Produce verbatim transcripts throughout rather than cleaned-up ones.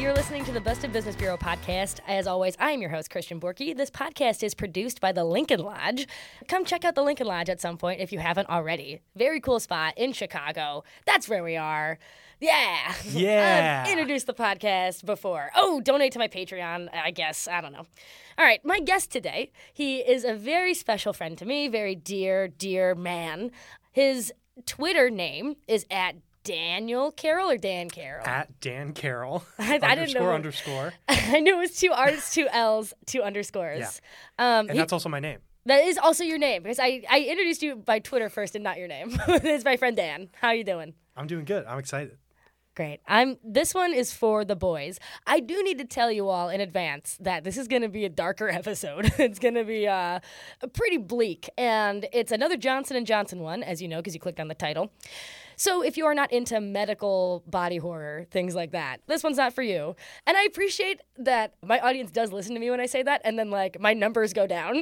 You're listening to the Best of Business Bureau podcast. As always, I am your host, Christian Borky. This podcast is produced by the Lincoln Lodge. Come check out the Lincoln Lodge at some point if you haven't already. Very cool spot in Chicago. That's where we are. Yeah. Yeah. I've introduced the podcast before. Oh, donate to my Patreon, I guess. I don't know. All right, my guest today, he is a very special friend to me, very dear, dear man. His Twitter name is at Daniel Carroll or Dan Carroll? At Dan Carroll. I, I didn't know. Underscore, underscore. I knew it was two R's, two L's, two underscores. Yeah. Um, and he, that's also my name. That is also your name because I, I introduced you by Twitter first and not your name. It's my friend Dan. How are you doing? I'm doing good. I'm excited. Great. I'm. This one is for the boys. I do need to tell you all in advance that this is going to be a darker episode. It's going to be uh, pretty bleak, and it's another Johnson and Johnson one, as you know, because you clicked on the title. So if you are not into medical body horror, things like that, this one's not for you. And I appreciate that my audience does listen to me when I say that, and then, like, my numbers go down.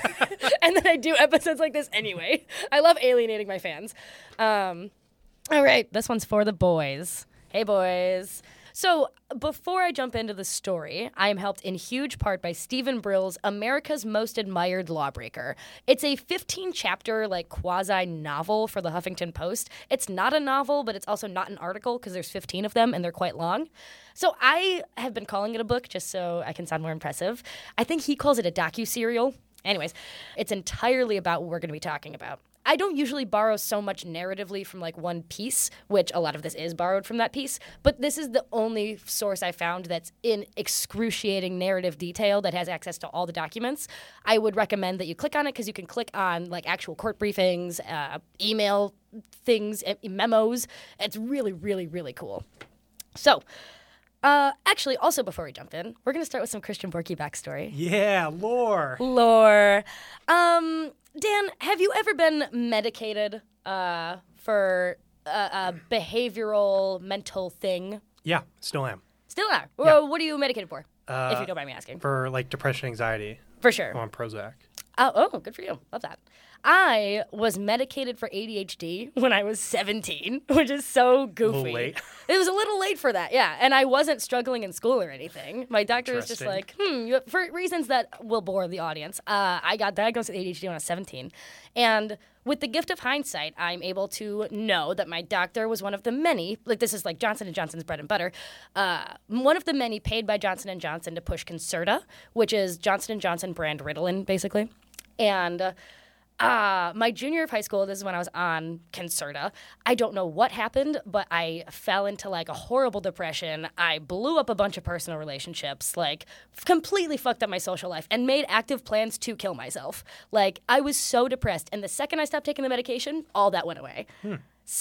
And then I do episodes like this anyway. I love alienating my fans. Um, all right, this one's for the boys. Hey, boys. So before I jump into the story, I am helped in huge part by Stephen Brill's America's Most Admired Lawbreaker. It's a fifteen-chapter, like, quasi-novel for the Huffington Post. It's not a novel, but it's also not an article because there's fifteen of them and they're quite long. So I have been calling it a book just so I can sound more impressive. I think he calls it a docu-serial. Anyways, it's entirely about what we're going to be talking about. I don't usually borrow so much narratively from, like, one piece, which a lot of this is borrowed from that piece, but this is the only source I found that's in excruciating narrative detail that has access to all the documents. I would recommend that you click on it because you can click on, like, actual court briefings, uh, email things, memos. It's really, really, really cool. So, uh, actually, also before we jump in, we're going to start with some Christian Borky backstory. Yeah, lore. Lore. Um... Dan, have you ever been medicated uh, for a, a behavioral mental thing? Yeah, still am. Still are? Yeah. Well, what are you medicated for, Uh, if you don't mind me asking? For, like, depression, anxiety. For sure. I'm on Prozac. Oh, oh, good for you. Love that. I was medicated for A D H D when I was seventeen, which is so goofy. A little late. It was a little late for that, yeah. And I wasn't struggling in school or anything. My doctor was just like, hmm, you, for reasons that will bore the audience, uh, I got diagnosed with A D H D when I was seventeen. And with the gift of hindsight, I'm able to know that my doctor was one of the many, like, this is like Johnson and Johnson's bread and butter, uh, one of the many paid by Johnson and Johnson to push Concerta, which is Johnson and Johnson brand Ritalin, basically. And uh, Uh, my junior year of high school, this is when I was on Concerta. I don't know what happened, but I fell into, like, a horrible depression. I blew up a bunch of personal relationships, like, completely fucked up my social life, and made active plans to kill myself. Like, I was so depressed, and the second I stopped taking the medication, all that went away. Hmm.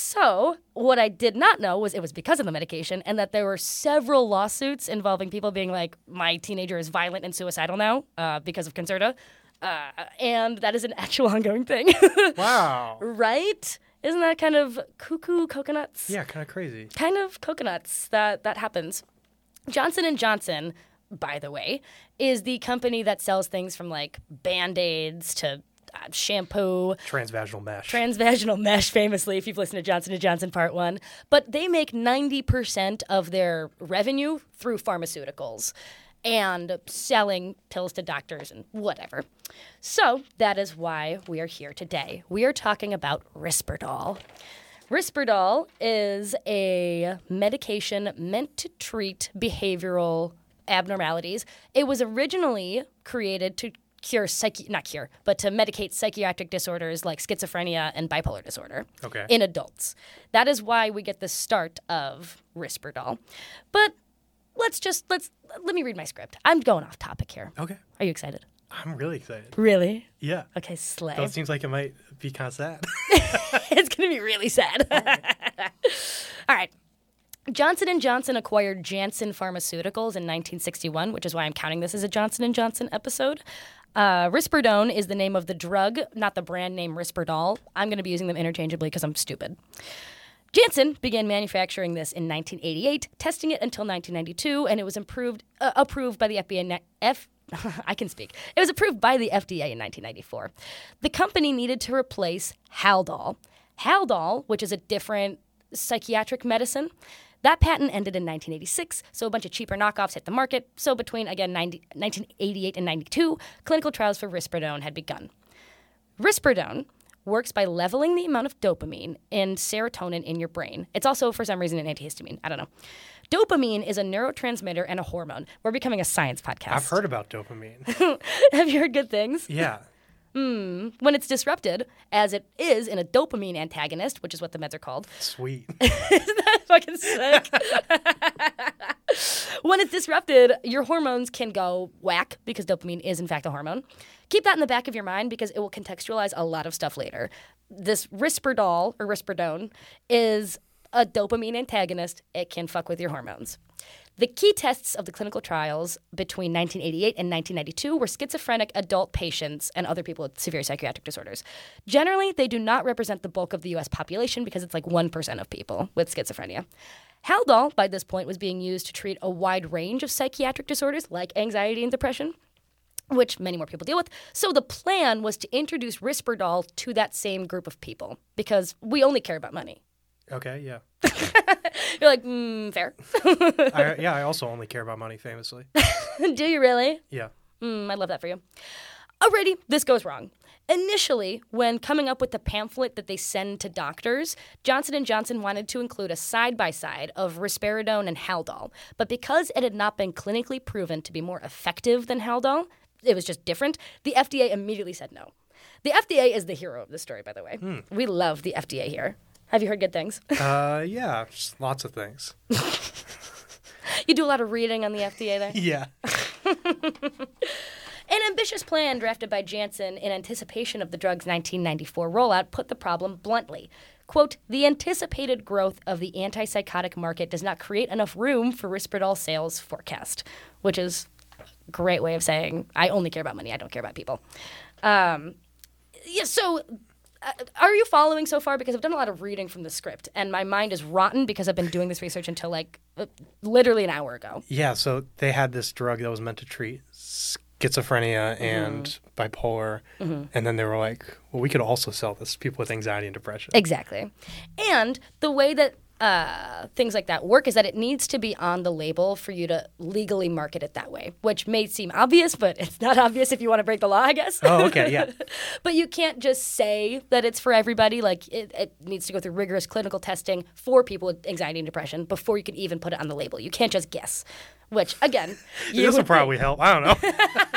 So what I did not know was it was because of the medication, and that there were several lawsuits involving people being like, my teenager is violent and suicidal now uh, because of Concerta. Uh, and that is an actual ongoing thing. Wow. Right? Isn't that kind of cuckoo coconuts? Yeah, kind of crazy. Kind of coconuts that, that happens. Johnson and Johnson, by the way, is the company that sells things from, like, Band-Aids to uh, shampoo. Transvaginal mesh. Transvaginal mesh, famously, if you've listened to Johnson and Johnson Part one. But they make ninety percent of their revenue through pharmaceuticals and selling pills to doctors and whatever. So that is why we are here today. We are talking about Risperdal. Risperdal is a medication meant to treat behavioral abnormalities. It was originally created to cure, psychi- not cure, but to medicate psychiatric disorders like schizophrenia and bipolar disorder Okay. in adults. That is why we get the start of Risperdal. But Let's just, let's, let me read my script. I'm going off topic here. Okay. Are you excited? I'm really excited. Really? Yeah. Okay, slay. Though it seems like it might be kind of sad. It's going to be really sad. All right. All right. Johnson and Johnson acquired Janssen Pharmaceuticals in nineteen sixty-one, which is why I'm counting this as a Johnson and Johnson episode. Uh, Risperdone is the name of the drug, not the brand name Risperdal. I'm going to be using them interchangeably because I'm stupid. Janssen began manufacturing this in nineteen eighty-eight, testing it until nineteen ninety-two, and it was improved, uh, approved by the F D A. F, I can speak. It was approved by the F D A in nineteen ninety-four. The company needed to replace Haldol. Haldol, which is a different psychiatric medicine, That patent ended in nineteen eighty-six, so a bunch of cheaper knockoffs hit the market. So between, again, ninety, nineteen eighty-eight and ninety-two, clinical trials for risperidone had begun. Risperidone works by leveling the amount of dopamine and serotonin in your brain. It's also, for some reason, an antihistamine. I don't know. Dopamine is a neurotransmitter and a hormone. We're becoming a science podcast. I've heard about dopamine. Have you heard good things? Yeah. Mm. When it's disrupted, as it is in a dopamine antagonist, which is what the meds are called. Sweet. Isn't that fucking sick? When it's disrupted, your hormones can go whack because dopamine is, in fact, a hormone. Keep that in the back of your mind because it will contextualize a lot of stuff later. This Risperdal, or Risperidone, is a dopamine antagonist. It can fuck with your hormones. The key tests of the clinical trials between nineteen eighty-eight and nineteen ninety-two were schizophrenic adult patients and other people with severe psychiatric disorders. Generally, they do not represent the bulk of the U S population because it's like one percent of people with schizophrenia. Haldol, by this point, was being used to treat a wide range of psychiatric disorders like anxiety and depression, which many more people deal with. So the plan was to introduce Risperdal to that same group of people because we only care about money. Okay, yeah. You're like, mm, fair. I, yeah, I also only care about money, famously. Do you really? Yeah. Mm, I love that for you. Alrighty, this goes wrong. Initially, when coming up with the pamphlet that they send to doctors, Johnson and Johnson wanted to include a side-by-side of risperidone and Haldol. But because it had not been clinically proven to be more effective than Haldol, it was just different, the F D A immediately said no. The F D A is the hero of this story, by the way. Hmm. We love the F D A here. Have you heard good things? Uh, yeah, just lots of things. You do a lot of reading on the F D A there? Yeah. An ambitious plan drafted by Janssen in anticipation of the drug's nineteen ninety-four rollout put the problem bluntly. Quote, the anticipated growth of the antipsychotic market does not create enough room for Risperdal sales forecast, which is a great way of saying I only care about money, I don't care about people. Um, yeah, so uh, are you following so far? Because I've done a lot of reading from the script, and my mind is rotten because I've been doing this research until like uh, literally an hour ago. Yeah, so they had this drug that was meant to treat schizophrenia mm-hmm. and bipolar, mm-hmm. and then they were like, well, we could also sell this to people with anxiety and depression. Exactly. And the way that uh, things like that work is that it needs to be on the label for you to legally market it that way, which may seem obvious, but it's not obvious if you want to break the law, I guess. Oh, okay, yeah. But you can't just say that it's for everybody. Like, it, it needs to go through rigorous clinical testing for people with anxiety and depression before you can even put it on the label. You can't just guess, which, again, you This will probably help. I don't know.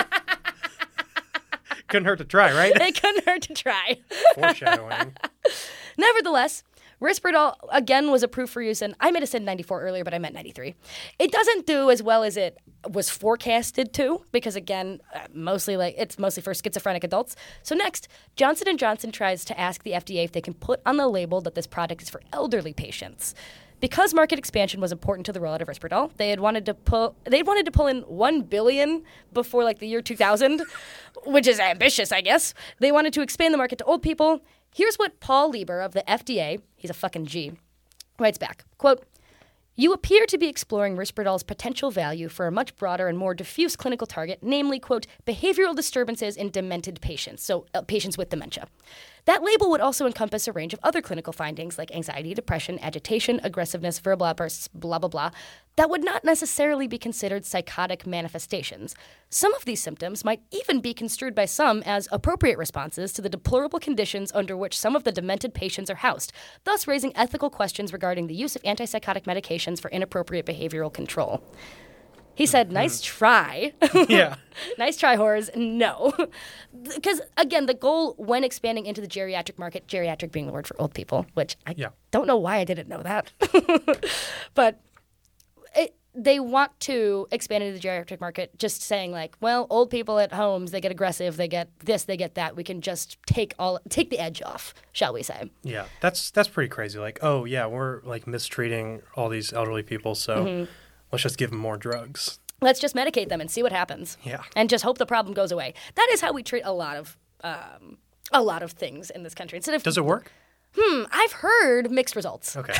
Couldn't hurt to try, right? It couldn't hurt to try. Foreshadowing. Nevertheless, Risperdal, again, was approved for use in, I might have said ninety-four earlier, but I meant ninety-three. It doesn't do as well as it was forecasted to, because, again, uh, mostly like it's mostly for schizophrenic adults. So next, Johnson and Johnson tries to ask the F D A if they can put on the label that this product is for elderly patients. Because market expansion was important to the rollout of Risperdal, they had wanted to pull they wanted to pull in one billion dollars before like the year two thousand, which is ambitious, I guess. They wanted to expand the market to old people. Here's what Paul Lieber of the F D A, he's a fucking G, writes back. Quote, you appear to be exploring Risperdal's potential value for a much broader and more diffuse clinical target, namely, quote, behavioral disturbances in demented patients, so uh, patients with dementia. That label would also encompass a range of other clinical findings like anxiety, depression, agitation, aggressiveness, verbal outbursts, blah, blah, blah, that would not necessarily be considered psychotic manifestations. Some of these symptoms might even be construed by some as appropriate responses to the deplorable conditions under which some of the demented patients are housed, thus raising ethical questions regarding the use of antipsychotic medications for inappropriate behavioral control. He said, nice try. Yeah. Nice try, whores. No. Because, again, the goal when expanding into the geriatric market, geriatric being the word for old people, which I yeah. don't know why I didn't know that. But it, they want to expand into the geriatric market just saying, like, well, old people at homes, they get aggressive, they get this, they get that. We can just take all take the edge off, shall we say. Yeah, that's that's pretty crazy. Like, oh, yeah, we're, like, mistreating all these elderly people, so... Mm-hmm. Let's just give them more drugs. Let's just medicate them and see what happens. Yeah. And just hope the problem goes away. That is how we treat a lot of um, a lot of things in this country. Instead of Does it work? Hmm, I've heard mixed results. Okay.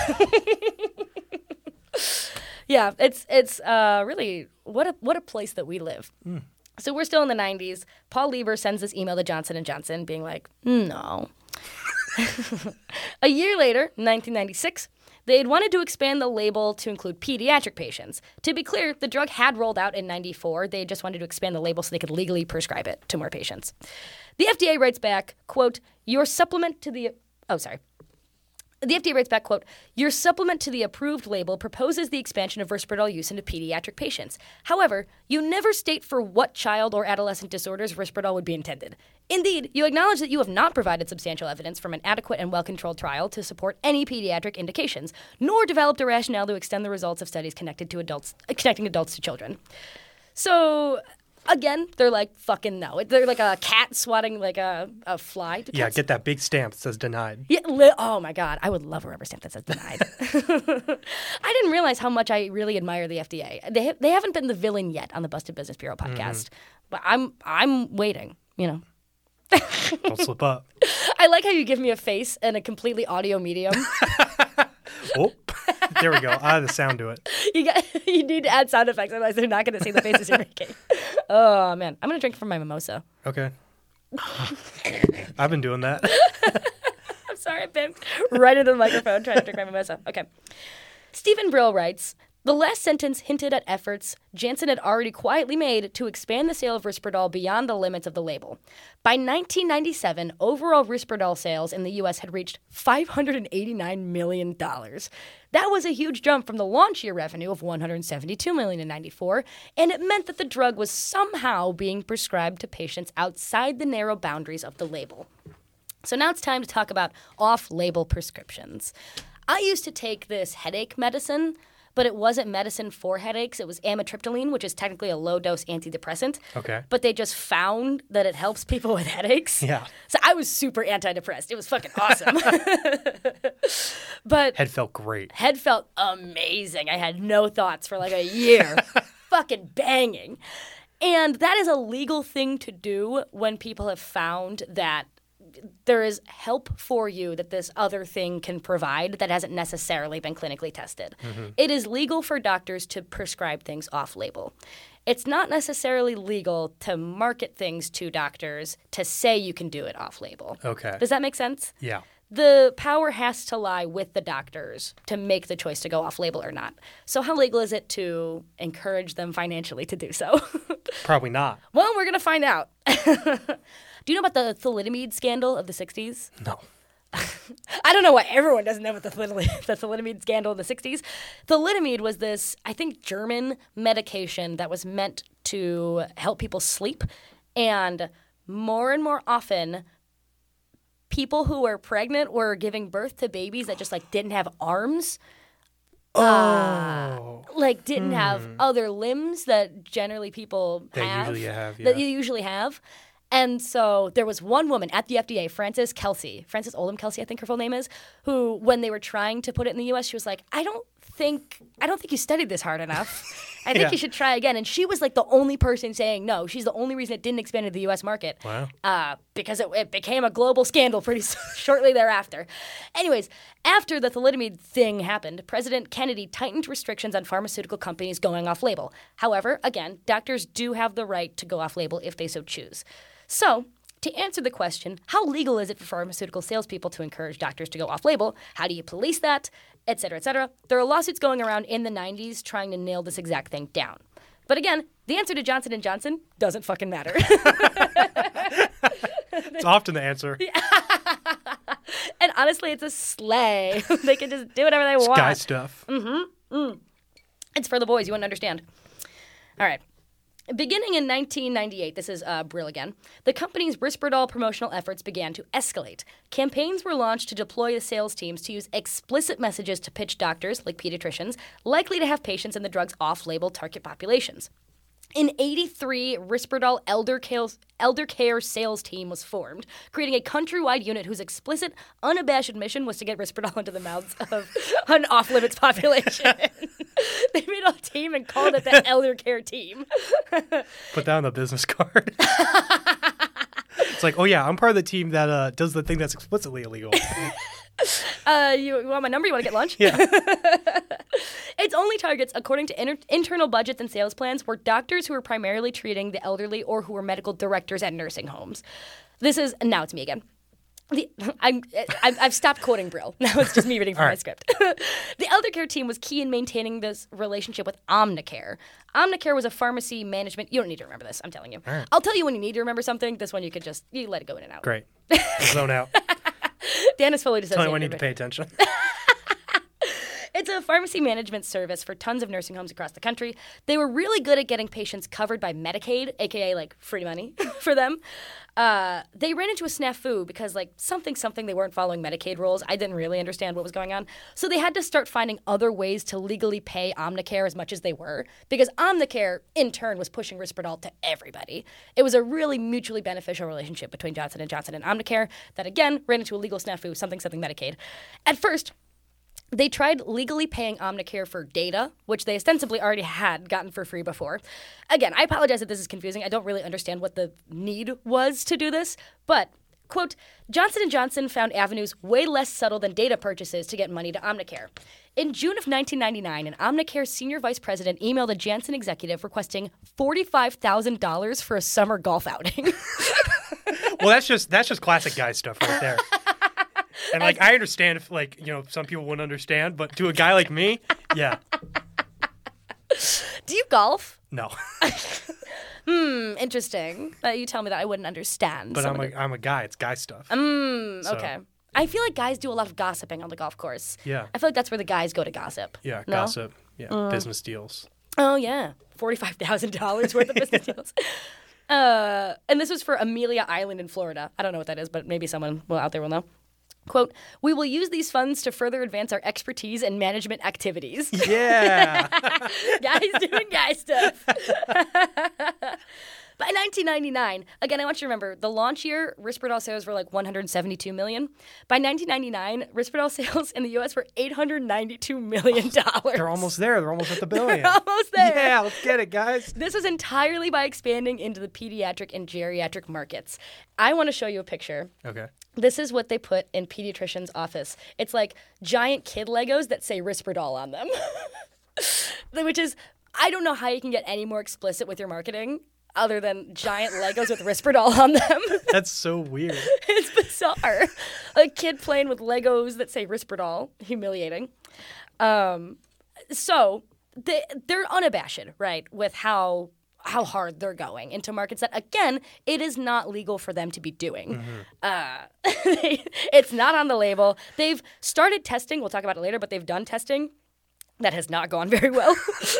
Yeah, it's it's uh, really what a what a place that we live. Mm. So we're still in the nineties. Paul Lieber sends this email to Johnson and Johnson being like, no. A year later, nineteen ninety-six, They had wanted to expand the label to include pediatric patients. To be clear, the drug had rolled out in ninety-four. They just wanted to expand the label so they could legally prescribe it to more patients. The F D A writes back, quote, your supplement to the... Oh, sorry. The F D A writes back, quote, your supplement to the approved label proposes the expansion of Risperdal use into pediatric patients. However, you never state for what child or adolescent disorders Risperdal would be intended. Indeed, you acknowledge that you have not provided substantial evidence from an adequate and well-controlled trial to support any pediatric indications, nor developed a rationale to extend the results of studies connected to adults, uh, connecting adults to children. So... Again, they're like, fucking no. They're like a cat swatting like a, a fly. Do Yeah, cats- get that big stamp that says denied. Yeah, li- oh my God. I would love a rubber stamp that says denied. I didn't realize how much I really admire the F D A. They ha- they haven't been the villain yet on the Busted Business Bureau podcast, mm-hmm. but I'm I'm waiting, you know. Don't slip up. I like how you give me a face in a completely audio medium. Oh, there we go. I had the sound to it. You got you need to add sound effects, otherwise they're not going to see the faces you're making. Oh man, I'm going to drink from my mimosa. Okay. I've been doing that. I'm sorry, I pimped right into the microphone trying to drink my mimosa. Okay. Stephen Brill writes, the last sentence hinted at efforts Janssen had already quietly made to expand the sale of Risperdal beyond the limits of the label. By nineteen ninety-seven, overall Risperdal sales in the U S had reached five hundred eighty-nine million dollars. That was a huge jump from the launch year revenue of one hundred seventy-two million dollars in ninety-four, and it meant that the drug was somehow being prescribed to patients outside the narrow boundaries of the label. So now it's time to talk about off-label prescriptions. I used to take this headache medicine, but it wasn't medicine for headaches. It was amitriptyline, which is technically a low-dose antidepressant. Okay. But they just found that it helps people with headaches. Yeah. So I was super antidepressed. It was fucking awesome. But Head felt great. Head felt amazing. I had no thoughts for like a year. Fucking banging. And that is a legal thing to do when people have found that there is help for you that this other thing can provide that hasn't necessarily been clinically tested. Mm-hmm. It is legal for doctors to prescribe things off-label. It's not necessarily legal to market things to doctors to say you can do it off-label. Okay. Does that make sense? Yeah. The power has to lie with the doctors to make the choice to go off-label or not. So how legal is it to encourage them financially to do so? Probably not. Well, we're going to find out. Do you know about the thalidomide scandal of the sixties? No. I don't know why everyone doesn't know about the, thalidomide, the thalidomide scandal of the sixties. Thalidomide was this, I think, German medication that was meant to help people sleep. And more and more often, people who were pregnant were giving birth to babies that just like didn't have arms. Oh. Uh, like didn't hmm. have other limbs that generally people that have. Usually have yeah. That you usually have. And so there was one woman at the F D A, Frances Kelsey, Frances Oldham Kelsey, I think her full name is, who, when they were trying to put it in the U S, she was like, I don't think, I don't think you studied this hard enough. I think yeah. you should try again. And she was like the only person saying no. She's the only reason it didn't expand to the U S market. Wow. Uh, because it, it became a global scandal pretty shortly thereafter. Anyways, after the thalidomide thing happened, President Kennedy tightened restrictions on pharmaceutical companies going off-label. However, again, doctors do have the right to go off-label if they so choose. So, to answer the question, how legal is it for pharmaceutical salespeople to encourage doctors to go off-label? How do you police that? Et cetera, et cetera. There are lawsuits going around in the nineties trying to nail this exact thing down. But again, the answer to Johnson and Johnson doesn't fucking matter. It's often the answer. And honestly, it's a sleigh. They can just do whatever they it's want. Guy stuff. Mm-hmm. Mm. It's for the boys. You wouldn't understand. All right. Beginning in nineteen ninety-eight, this is uh, Brill again, the company's Risperdal promotional efforts began to escalate. Campaigns were launched to deploy the sales teams to use explicit messages to pitch doctors, like pediatricians, likely to have patients in the drug's off-label target populations. In eighty-three, Risperdal Elder Care, Elder Care sales team was formed, creating a countrywide unit whose explicit, unabashed mission was to get Risperdal into the mouths of an off-limits population. They made a team and called it the Elder Care team. Put that on the business card. It's like, oh yeah, I'm part of the team that uh, does the thing that's explicitly illegal. Uh, you, you want my number? You want to get lunch? Yeah. Its only targets, according to inter- internal budgets and sales plans, were doctors who were primarily treating the elderly or who were medical directors at nursing homes. This is, now it's me again. The, I'm, I'm, I've stopped quoting Brill. Now it's just me reading from All my right. script. The eldercare team was key in maintaining this relationship with Omnicare. Omnicare was a pharmacy management. You don't need to remember this. I'm telling you. All right. I'll tell you when you need to remember something. This one you could just you let it go in and out. Great. Zone out. Dan is fully Tell dissociated. me when I need to pay attention. It's a pharmacy management service for tons of nursing homes across the country. They were really good at getting patients covered by Medicaid, aka like free money for them. Uh, they ran into a snafu because like something something they weren't following Medicaid rules. I didn't really understand what was going on, so they had to start finding other ways to legally pay Omnicare as much as they were, because Omnicare in turn was pushing Risperdal to everybody. It was a really mutually beneficial relationship between Johnson and Johnson and Omnicare that again ran into a legal snafu, something something Medicaid. At first, they tried legally paying Omnicare for data, which they ostensibly already had gotten for free before. Again, I apologize if this is confusing. I don't really understand what the need was to do this, but, quote, Johnson and Johnson found avenues way less subtle than data purchases to get money to Omnicare. In June of nineteen ninety-nine, an Omnicare senior vice president emailed a Janssen executive requesting forty-five thousand dollars for a summer golf outing. Well, that's just that's just classic guy stuff right there. And like I understand if like you know some people wouldn't understand, but to a guy like me, yeah, Do you golf? no. Hmm, interesting. Uh, you tell me that I wouldn't understand. But some I'm of a the- I'm a guy. It's guy stuff. Mm, So- okay. I feel like guys do a lot of gossiping on the golf course. Yeah. I feel like that's where the guys go to gossip. Yeah, No? gossip. Yeah, business deals. Oh, yeah. forty-five thousand dollars worth of business deals. Uh, and this was for Amelia Island in Florida. I don't know what that is, but maybe someone well, out there will know. Quote, we will use these funds to further advance our expertise and management activities. Yeah. Guys doing guy stuff. By nineteen ninety-nine, again, I want you to remember, the launch year, Risperdal sales were like one hundred seventy-two million dollars. By nineteen ninety-nine, Risperdal sales in the U S were eight hundred ninety-two million dollars. They're almost there. They're almost at the billion. They're almost there. Yeah, let's get it, guys. This was entirely by expanding into the pediatric and geriatric markets. I want to show you a picture. Okay. This is what they put in pediatrician's office. It's like giant kid Legos that say Risperdal on them. Which is, I don't know how you can get any more explicit with your marketing other than giant Legos with Risperdal on them. That's so weird. It's bizarre. A kid playing with Legos that say Risperdal. Humiliating. Um, so they, they're unabashed, right, with how how hard they're going into markets that, again, it is not legal for them to be doing. Mm-hmm. Uh, it's not on the label. They've started testing. We'll talk about it later, but they've done testing. That has not gone very well.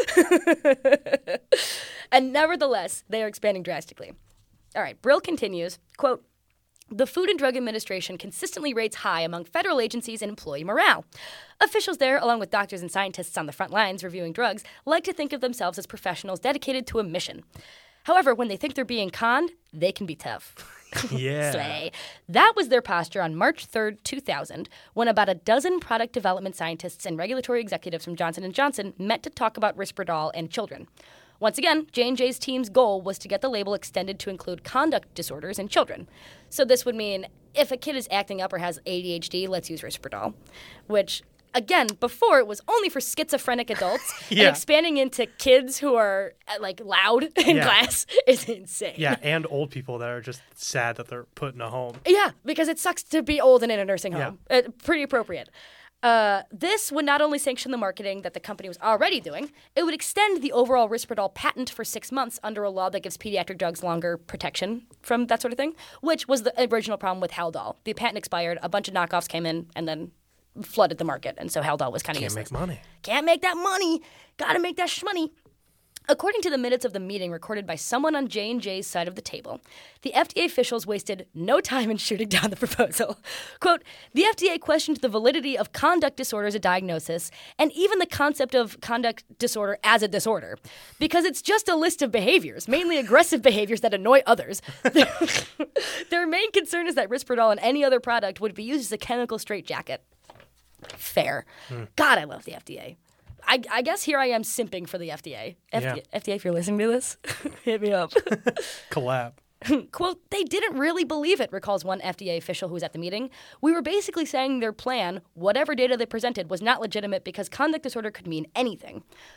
And nevertheless, they are expanding drastically. All right, Brill continues, quote, the Food and Drug Administration consistently rates high among federal agencies and employee morale. Officials there, along with doctors and scientists on the front lines reviewing drugs, like to think of themselves as professionals dedicated to a mission. However, when they think they're being conned, they can be tough. Yeah. Slay. That was their posture on March third, two thousand, when about a dozen product development scientists and regulatory executives from Johnson and Johnson met to talk about Risperdal and children. Once again, J and J's team's goal was to get the label extended to include conduct disorders in children. So this would mean if a kid is acting up or has A D H D, let's use Risperdal, which, again, before it was only for schizophrenic adults, Yeah. and expanding into kids who are uh, like loud in Yeah. class is insane. Yeah, and old people that are just sad that they're put in a home. Yeah, because it sucks to be old and in a nursing home. Uh, pretty appropriate. Uh, this would not only sanction the marketing that the company was already doing, it would extend the overall Risperdal patent for six months under a law that gives pediatric drugs longer protection from that sort of thing, which was the original problem with Haldol. The patent expired, a bunch of knockoffs came in, and then flooded the market, and so Haldol was kind of Can't useless. make money. Can't make that money. Gotta make that shmoney. According to the minutes of the meeting recorded by someone on J and J's side of the table, the F D A officials wasted no time in shooting down the proposal. Quote, the F D A questioned the validity of conduct disorder as a diagnosis and even the concept of conduct disorder as a disorder, because it's just a list of behaviors, mainly aggressive behaviors that annoy others. Their main concern is that Risperdal and any other product would be used as a chemical straitjacket. Fair. God, I love the F D A. I, I guess here I am simping for the F D A. F D A, Yeah. F D A, if you're listening to this, hit me up. Collab. Quote, they didn't really believe it, recalls one F D A official who was at the meeting. We were basically saying their plan, whatever data they presented, was not legitimate because conduct disorder could mean anything.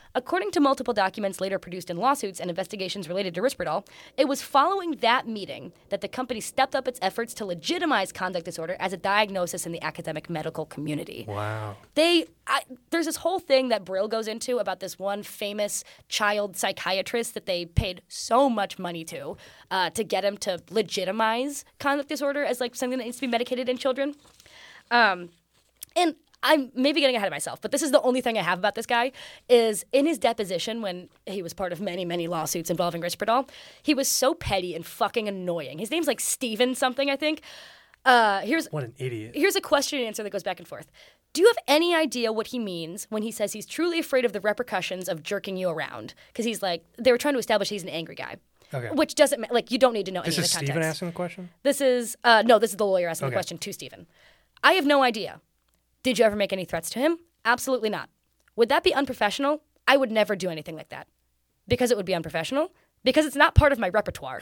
According to multiple documents later produced in lawsuits and investigations related to Risperdal, it was following that meeting that the company stepped up its efforts to legitimize conduct disorder as a diagnosis in the academic medical community. Wow. They, I, there's this whole thing that Brill goes into about this one famous child psychiatrist that they paid so much money to uh, to get him to legitimize conduct disorder as like something that needs to be medicated in children. Um, and I'm maybe getting ahead of myself, but this is the only thing I have about this guy is in his deposition when he was part of many, many lawsuits involving Risperdal, he was so petty and fucking annoying. His name's like Steven something, I think. Uh, here's What an idiot. Here's a question and answer that goes back and forth. Do you have any idea what he means when he says he's truly afraid of the repercussions of jerking you around? Because he's like, they were trying to establish he's an angry guy. Okay. Which doesn't, ma- like, you don't need to know This any is of the Steven context. asking the question? This is, uh, no, this is the lawyer asking Okay. the question to Steven. I have no idea. Did you ever make any threats to him? Absolutely not. Would that be unprofessional? I would never do anything like that. Because it would be unprofessional? Because it's not part of my repertoire.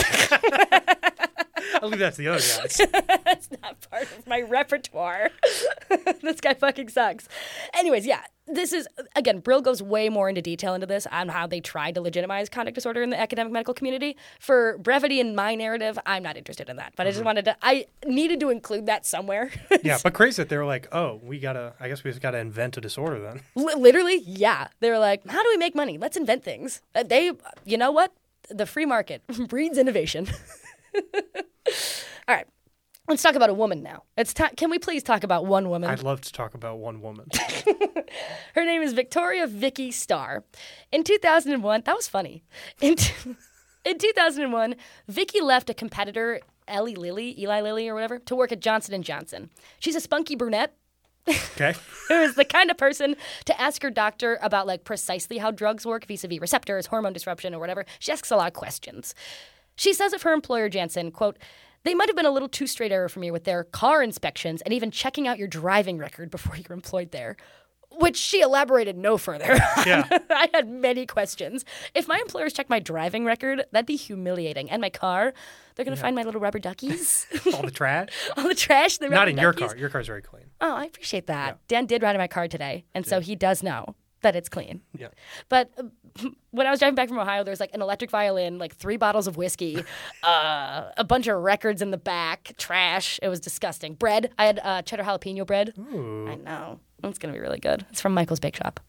I'll leave that to the other guys. It's not part of my repertoire. This guy fucking sucks. Anyways, yeah, this is, again, Brill goes way more into detail into this on how they tried to legitimize conduct disorder in the academic medical community. For brevity in my narrative, I'm not interested in that. But I just wanted to, I needed to include that somewhere. Yeah, but crazy that they were like, oh, we gotta, I guess we just gotta invent a disorder then. L- literally, yeah. They were like, how do we make money? Let's invent things. Uh, They, you know what? The free market breeds innovation. All right. Let's talk about a woman now. It's ta- Can we please talk about one woman? I'd love to talk about one woman. Her name is Victoria Vicky Starr. In two thousand one, that was funny. In, t- in two thousand one, Vicky left a competitor, Eli Lilly, Eli Lilly or whatever, to work at Johnson and Johnson. She's a spunky brunette Okay. who is the kind of person to ask her doctor about like precisely how drugs work vis-a-vis receptors, hormone disruption, or whatever. She asks a lot of questions. She says of her employer, Janssen, quote, they might have been a little too straight arrow for me with their car inspections and even checking out your driving record before you're employed there, which she elaborated no further. Yeah. I had many questions. If my employers checked my driving record, that'd be humiliating. And my car, they're going to find my little rubber duckies. All the trash? All the trash. The Not rubber in your duckies. car. Your car's very clean. Oh, I appreciate that. Dan did ride in my car today, and so he does know that it's clean. Yeah. But uh, when I was driving back from Ohio, there was like an electric violin, like three bottles of whiskey, uh, a bunch of records in the back, trash. It was disgusting. Bread. I had uh, cheddar jalapeno bread. Ooh. I know. It's going to be really good. It's from Michael's Bake Shop.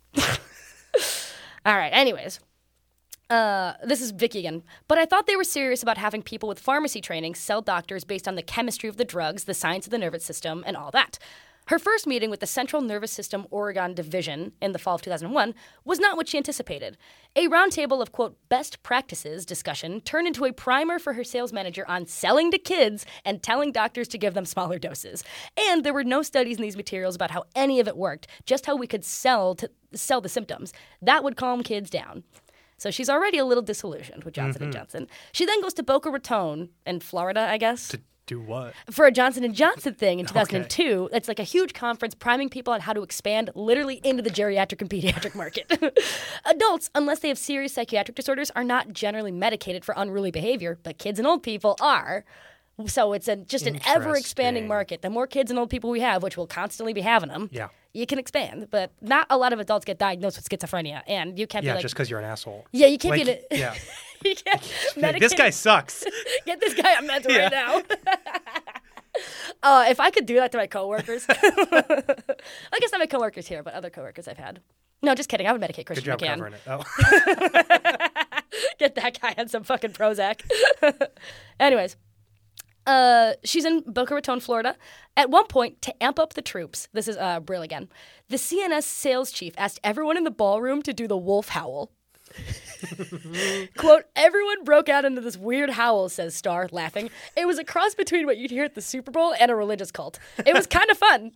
All right. Anyways. Uh, this is Vicky again. But I thought they were serious about having people with pharmacy training sell doctors based on the chemistry of the drugs, the science of the nervous system, and all that. Her first meeting with the Central Nervous System Oregon Division in the fall of two thousand one was not what she anticipated. A roundtable of, quote, best practices discussion turned into a primer for her sales manager on selling to kids and telling doctors to give them smaller doses. And there were no studies in these materials about how any of it worked, just how we could sell to sell the symptoms. That would calm kids down. So she's already a little disillusioned with Johnson and Johnson. She then goes to Boca Raton in Florida, I guess. To do what? For a Johnson and Johnson thing in two thousand two. It's like a huge conference priming people on how to expand literally into the geriatric and pediatric market. Adults, unless they have serious psychiatric disorders, are not generally medicated for unruly behavior, but kids and old people are. So it's a, just an ever-expanding Interesting. market. The more kids and old people we have, which will constantly be having them, Yeah. you can expand. But not a lot of adults get diagnosed with schizophrenia, and you can't Yeah, be like, just because you're an asshole. yeah, you can't Like, be. The, yeah. you can't Like, this medicate- guy sucks. Get this guy on meds Yeah. right now. uh, if I could do that to my coworkers, I guess not my coworkers here, but other coworkers I've had. No, just kidding. I would medicate Good Christian job McCann. covering it. Oh. Get that guy on some fucking Prozac. Anyways, uh, she's in Boca Raton, Florida. At one point, to amp up the troops, this is uh, Brill again, the C N S sales chief asked everyone in the ballroom to do the wolf howl. Quote, everyone broke out into this weird howl, says Starr, laughing. It was a cross between what you'd hear at the Super Bowl and a religious cult. It was kind of fun.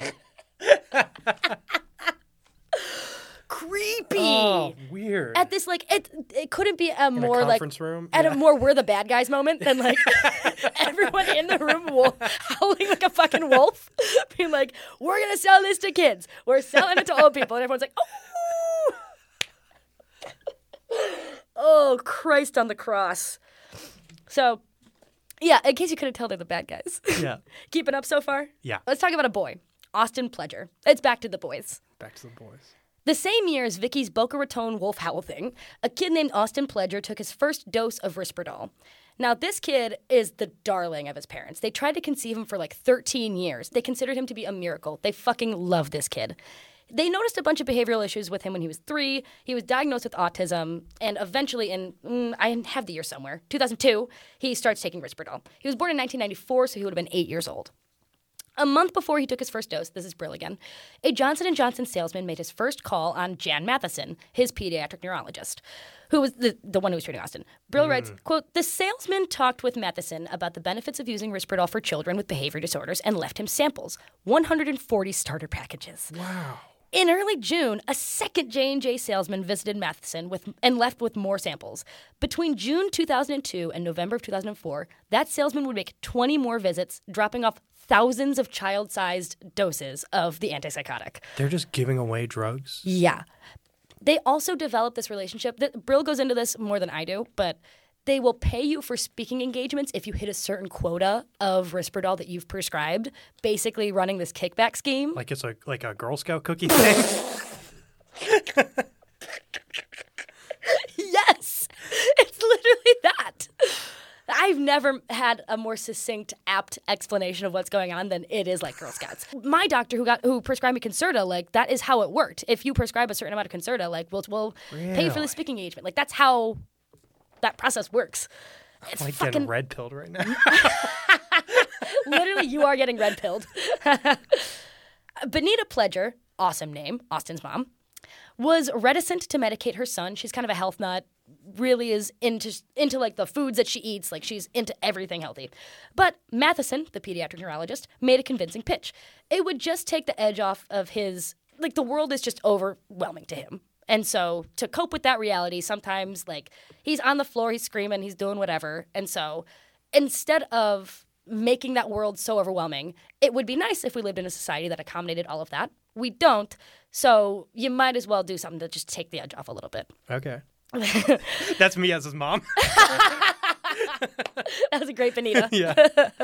Creepy. Oh, weird. At this, like, it it couldn't be a more, like, conference room? at Yeah. a more we're the bad guys moment than, like, everyone in the room wo- howling like a fucking wolf, being like, we're going to sell this to kids. We're selling it to old people. And everyone's like, oh. Oh, Christ on the cross. So, yeah, in case you couldn't tell, they're the bad guys. Yeah. Keeping up so far? Yeah. Let's talk about a boy, Austin Pledger. It's back to the boys. Back to the boys. The same year as Vicky's Boca Raton wolf howl thing, a kid named Austin Pledger took his first dose of Risperdal. Now, this kid is the darling of his parents. They tried to conceive him for like thirteen years. They considered him to be a miracle. They fucking love this kid. They noticed a bunch of behavioral issues with him when he was three. He was diagnosed with autism, and eventually in, mm, I have the year somewhere, two thousand two, he starts taking Risperdal. He was born in nineteen ninety-four, so he would have been eight years old. A month before he took his first dose, this is Brill again, a Johnson and Johnson salesman made his first call on Jan Matheson, his pediatric neurologist, who was the, the one who was treating Austin. Brill mm. writes, quote, "The salesman talked with Matheson about the benefits of using Risperdal for children with behavior disorders and left him samples, one hundred forty starter packages." Wow. In early June, a second J and J salesman visited Matheson with, and left with more samples. Between June two thousand two and November of two thousand four, that salesman would make twenty more visits, dropping off thousands of child-sized doses of the antipsychotic. They're just giving away drugs? Yeah. They also developed this relationship. That Brill goes into this more than I do, but they will pay you for speaking engagements if you hit a certain quota of Risperdal that you've prescribed, basically running this kickback scheme. Like it's a like a Girl Scout cookie thing? Yes! It's literally that. I've never had a more succinct, apt explanation of what's going on than it is like Girl Scouts. My doctor who got who prescribed me Concerta, like, that is how it worked. If you prescribe a certain amount of Concerta, like, we'll, we'll really? pay you for the speaking engagement. Like, that's how that process works. It's I'm like fucking... getting red pilled right now. Literally, you are getting red pilled. Benita Pledger, awesome name, Austin's mom, was reticent to medicate her son. She's kind of a health nut, really is into into like the foods that she eats, like she's into everything healthy. But Matheson, the pediatric neurologist, made a convincing pitch. It would just take the edge off of his, like, the world is just overwhelming to him. And so to cope with that reality, sometimes, like, he's on the floor, he's screaming, he's doing whatever. And so instead of making that world so overwhelming, it would be nice if we lived in a society that accommodated all of that. We don't. So you might as well do something to just take the edge off a little bit. Okay. That's me as his mom. That was a great Benita. Yeah.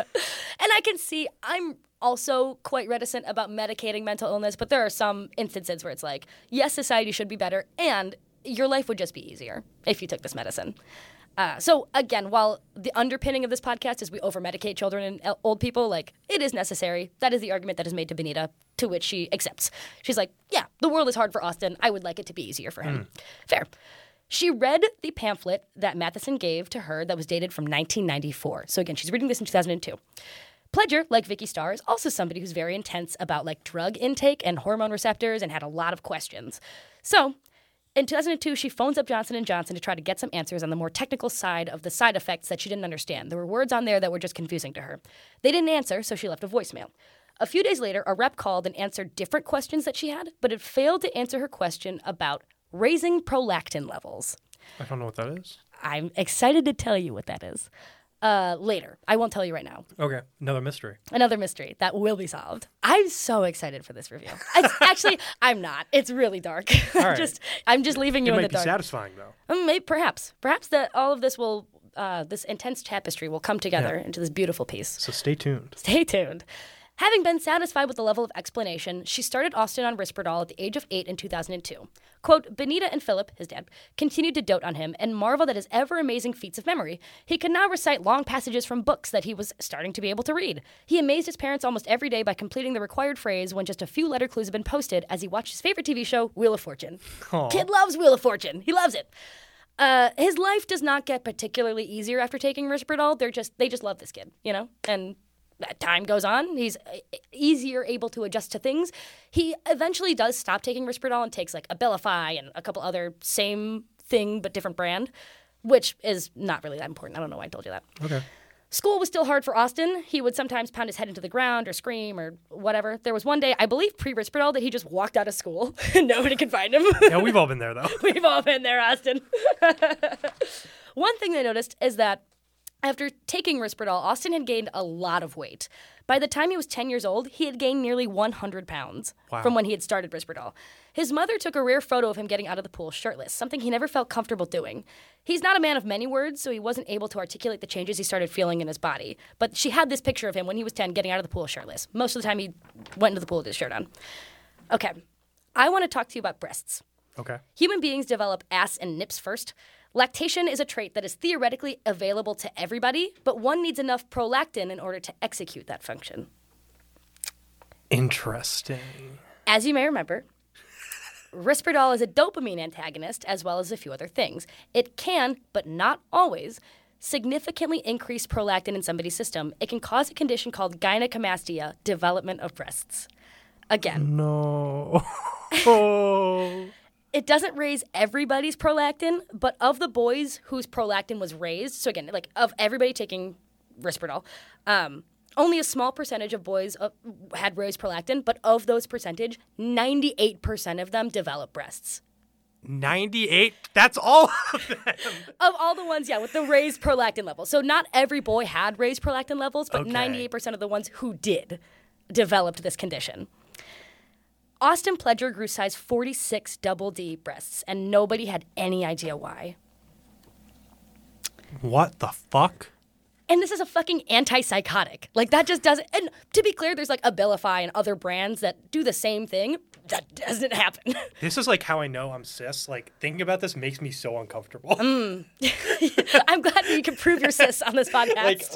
And I can see, I'm also quite reticent about medicating mental illness, but there are some instances where it's like, yes, society should be better, and your life would just be easier if you took this medicine. Uh, so again, while the underpinning of this podcast is we over-medicate children and el- old people, like, it is necessary. That is the argument that is made to Benita, to which she accepts. She's like, yeah, the world is hard for Austin. I would like it to be easier for him. Mm. Fair. She read the pamphlet that Matheson gave to her that was dated from nineteen ninety-four. So again, she's reading this in two thousand two. Pledger, like Vicky Starr, is also somebody who's very intense about, like, drug intake and hormone receptors and had a lot of questions. So in two thousand two, she phones up Johnson and Johnson to try to get some answers on the more technical side of the side effects that she didn't understand. There were words on there that were just confusing to her. They didn't answer, so she left a voicemail. A few days later, a rep called and answered different questions that she had, but it failed to answer her question about raising prolactin levels. I don't know what that is. I'm excited to tell you what that is. Uh, later. I won't tell you right now. Okay. Another mystery. Another mystery that will be solved. I'm so excited for this review. It's, actually, I'm not. It's really dark. All right. just, I'm just leaving you it in the might be dark. Satisfying, though. Um, maybe, perhaps. Perhaps that all of this will, uh, this intense tapestry will come together Yeah. into this beautiful piece. So stay tuned. Stay tuned. Having been satisfied with the level of explanation, she started Austin on Risperdal at the age of eight in two thousand two. Quote, Benita and Philip, his dad, continued to dote on him and marveled at his ever-amazing feats of memory. He could now recite long passages from books that he was starting to be able to read. He amazed his parents almost every day by completing the required phrase when just a few letter clues had been posted as he watched his favorite T V show, Wheel of Fortune. Aww. Kid loves Wheel of Fortune. He loves it. Uh, his life does not get particularly easier after taking Risperdal. They're just, they just love this kid, you know? And as time goes on, he's easier able to adjust to things. He eventually does stop taking Risperdal and takes like Abilify and a couple other same thing but different brand, which is not really that important. I don't know why I told you that. Okay. School was still hard for Austin. He would sometimes pound his head into the ground or scream or whatever. There was one day, I believe pre-Risperdal, that he just walked out of school and nobody could find him. Yeah, we've all been there, though. We've all been there, Austin. One thing they noticed is that after taking Risperdal, Austin had gained a lot of weight. By the time he was ten years old, he had gained nearly one hundred pounds Wow. from when he had started Risperdal. His mother took a rare photo of him getting out of the pool shirtless, something he never felt comfortable doing. He's not a man of many words, so he wasn't able to articulate the changes he started feeling in his body. But she had this picture of him when he was ten getting out of the pool shirtless. Most of the time he went into the pool with his shirt on. Okay. I want to talk to you about breasts. Okay. Human beings develop ass and nips first. Lactation is a trait that is theoretically available to everybody, but one needs enough prolactin in order to execute that function. Interesting. As you may remember, Risperdal is a dopamine antagonist as well as a few other things. It can, but not always, significantly increase prolactin in somebody's system. It can cause a condition called gynecomastia, development of breasts. Again. No. Oh. It doesn't raise everybody's prolactin, but of the boys whose prolactin was raised, so again, like of everybody taking Risperdal, um, only a small percentage of boys uh, had raised prolactin, but of those percentage, ninety-eight percent of them develop breasts. ninety-eight? That's all of them. Of all the ones, yeah, with the raised prolactin levels. So not every boy had raised prolactin levels, but Okay. ninety-eight percent of the ones who did developed this condition. Austin Pledger grew size forty-six double D breasts, and nobody had any idea why. What the fuck? And this is a fucking antipsychotic. Like, that just doesn't... And to be clear, there's, like, Abilify and other brands that do the same thing. That doesn't happen. This is like how I know I'm cis. Like, thinking about this makes me so uncomfortable. Mm. I'm glad that you can prove your cis on this podcast.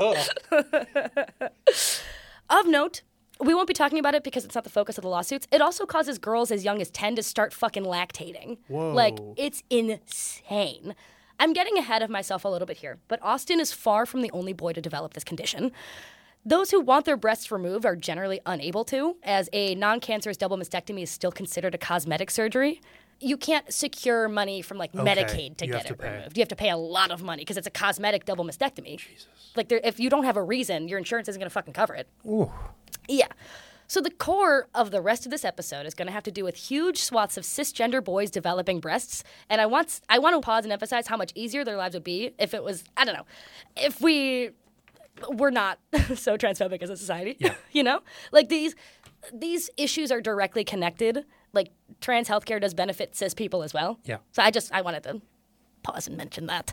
Like, ugh. Of note, we won't be talking about it because it's not the focus of the lawsuits. It also causes girls as young as ten to start fucking lactating. Whoa. Like, it's insane. I'm getting ahead of myself a little bit here, but Austin is far from the only boy to develop this condition. Those who want their breasts removed are generally unable to, as a non-cancerous double mastectomy is still considered a cosmetic surgery. You can't secure money from, like, Okay. Medicaid to You get have to it pay. removed. You have to pay a lot of money because it's a cosmetic double mastectomy. Jesus. Like, there, if you don't have a reason, your insurance isn't going to fucking cover it. Ooh. Yeah. So the core of the rest of this episode is going to have to do with huge swaths of cisgender boys developing breasts, and I want I want to pause and emphasize how much easier their lives would be if it was, I don't know, if we were not so transphobic as a society. Yeah. You know? Like, these these issues are directly connected. Like, trans healthcare does benefit cis people as well. Yeah. So I just I wanted to pause and mention that.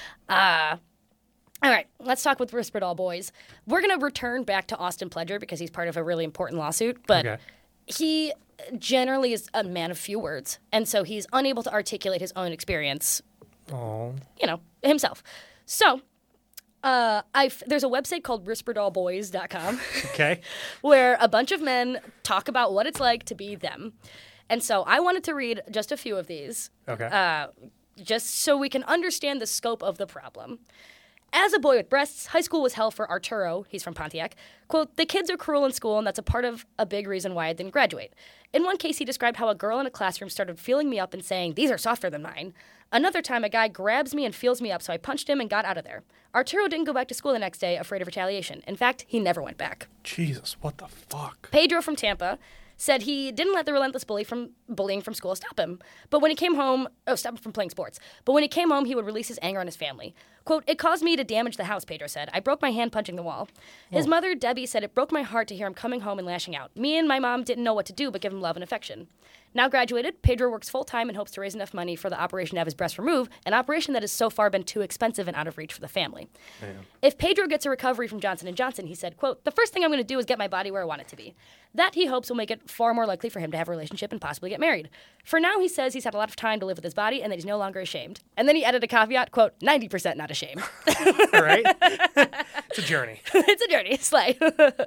Uh All right, let's talk with Risperdal boys. We're going to return back to Austin Pledger because he's part of a really important lawsuit, but Okay. he generally is a man of few words, and so he's unable to articulate his own experience, Oh. you know, himself. So, uh, I've, there's a website called risperdal boys dot com Okay. where a bunch of men talk about what it's like to be them. And so I wanted to read just a few of these, Okay. uh, just so we can understand the scope of the problem. As a boy with breasts, high school was hell for Arturo. He's from Pontiac. Quote, the kids are cruel in school, and that's a part of a big reason why I didn't graduate. In one case, he described how a girl in a classroom started feeling me up and saying, these are softer than mine. Another time, a guy grabs me and feels me up, so I punched him and got out of there. Arturo didn't go back to school the next day, afraid of retaliation. In fact, he never went back. Jesus, what the fuck? Pedro from Tampa said he didn't let the relentless bully from bullying from school stop him. But when he came home, oh, stop him from playing sports. But when he came home, he would release his anger on his family. Quote, it caused me to damage the house, Pedro said. I broke my hand punching the wall. His mother, Debbie, said it broke my heart to hear him coming home and lashing out. Me and my mom didn't know what to do but give him love and affection. Now graduated, Pedro works full-time and hopes to raise enough money for the operation to have his breast removed, an operation that has so far been too expensive and out of reach for the family. Man. If Pedro gets a recovery from Johnson and Johnson, he said, quote, the first thing I'm going to do is get my body where I want it to be. That, he hopes, will make it far more likely for him to have a relationship and possibly get married. For now, he says he's had a lot of time to live with his body and that he's no longer ashamed. And then he added a caveat, quote, ninety percent not ashamed. All right? It's a journey. It's a journey. Slay.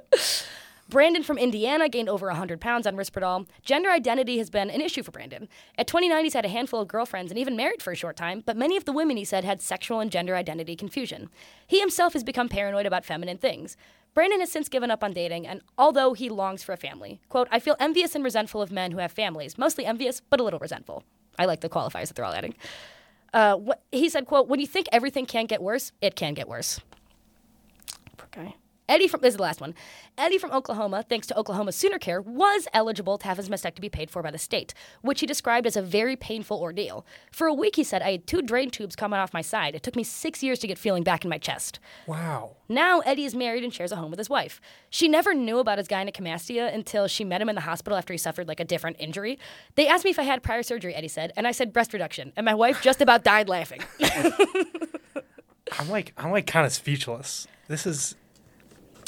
Brandon from Indiana gained over one hundred pounds on Risperdal. Gender identity has been an issue for Brandon. At twenty-nine, he's had a handful of girlfriends and even married for a short time, but many of the women, he said, had sexual and gender identity confusion. He himself has become paranoid about feminine things. Brandon has since given up on dating, and although he longs for a family, quote, I feel envious and resentful of men who have families, mostly envious, but a little resentful. I like the qualifiers that they're all adding. Uh, what, he said, quote, when you think everything can get worse, it can get worse. Okay. Eddie from, this is the last one. Eddie from Oklahoma, thanks to Oklahoma Sooner Care, was eligible to have his mastectomy paid for by the state, which he described as a very painful ordeal. For a week, he said, I had two drain tubes coming off my side. It took me six years to get feeling back in my chest. Wow. Now, Eddie is married and shares a home with his wife. She never knew about his gynecomastia until she met him in the hospital after he suffered like a different injury. They asked me if I had prior surgery, Eddie said, and I said breast reduction, and my wife just about died laughing. I'm like, I'm like kind of speechless. This is...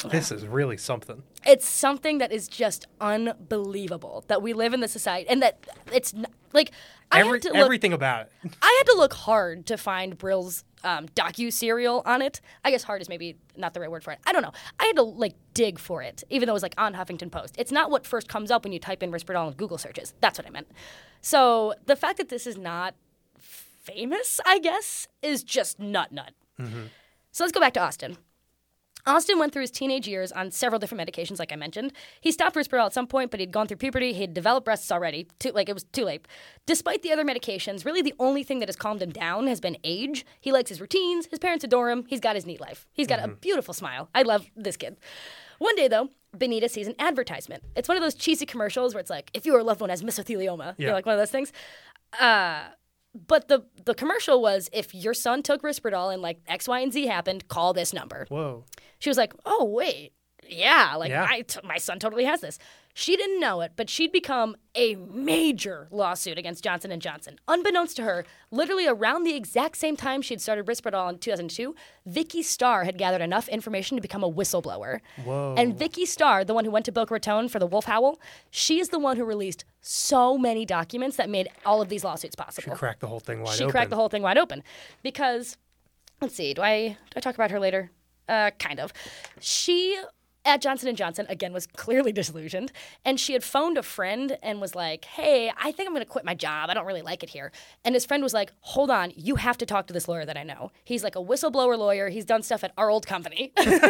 This is really something. It's something that is just unbelievable that we live in this society and that it's n- like I Every, had to look, everything about it. I had to look hard to find Brill's um, docu-serial on it. I guess hard is maybe not the right word for it. I don't know. I had to like dig for it, even though it was like on Huffington Post. It's not what first comes up when you type in Risperdal in Google searches. That's what I meant. So the fact that this is not famous, I guess, is just nut nut. Mm-hmm. So let's go back to Austin. Austin went through his teenage years on several different medications, like I mentioned. He stopped Risperdal at some point, but he'd gone through puberty. He'd developed breasts already. Too, like, it was too late. Despite the other medications, really the only thing that has calmed him down has been age. He likes his routines. His parents adore him. He's got his neat life. He's got mm-hmm. a beautiful smile. I love this kid. One day, though, Benita sees an advertisement. It's one of those cheesy commercials where it's like, if your loved one has mesothelioma, yeah. you know, like one of those things. Uh... But the the commercial was, if your son took Risperdal and like X, Y, and Z happened, call this number. Whoa. She was like, oh, wait. Yeah, like yeah. I t- my son totally has this. She didn't know it, but she'd become a major lawsuit against Johnson and Johnson. Unbeknownst to her, literally around the exact same time she'd started Risperdal in two thousand two, Vicky Starr had gathered enough information to become a whistleblower. Whoa. And Vicky Starr, the one who went to Boca Raton for the wolf howl, she is the one who released so many documents that made all of these lawsuits possible. She cracked the whole thing wide she open. She cracked the whole thing wide open. Because, let's see, do I, do I talk about her later? Uh, kind of. She... at Johnson and Johnson, again, was clearly disillusioned, and she had phoned a friend and was like, hey, I think I'm going to quit my job. I don't really like it here. And his friend was like, hold on, you have to talk to this lawyer that I know. He's like a whistleblower lawyer. He's done stuff at our old company.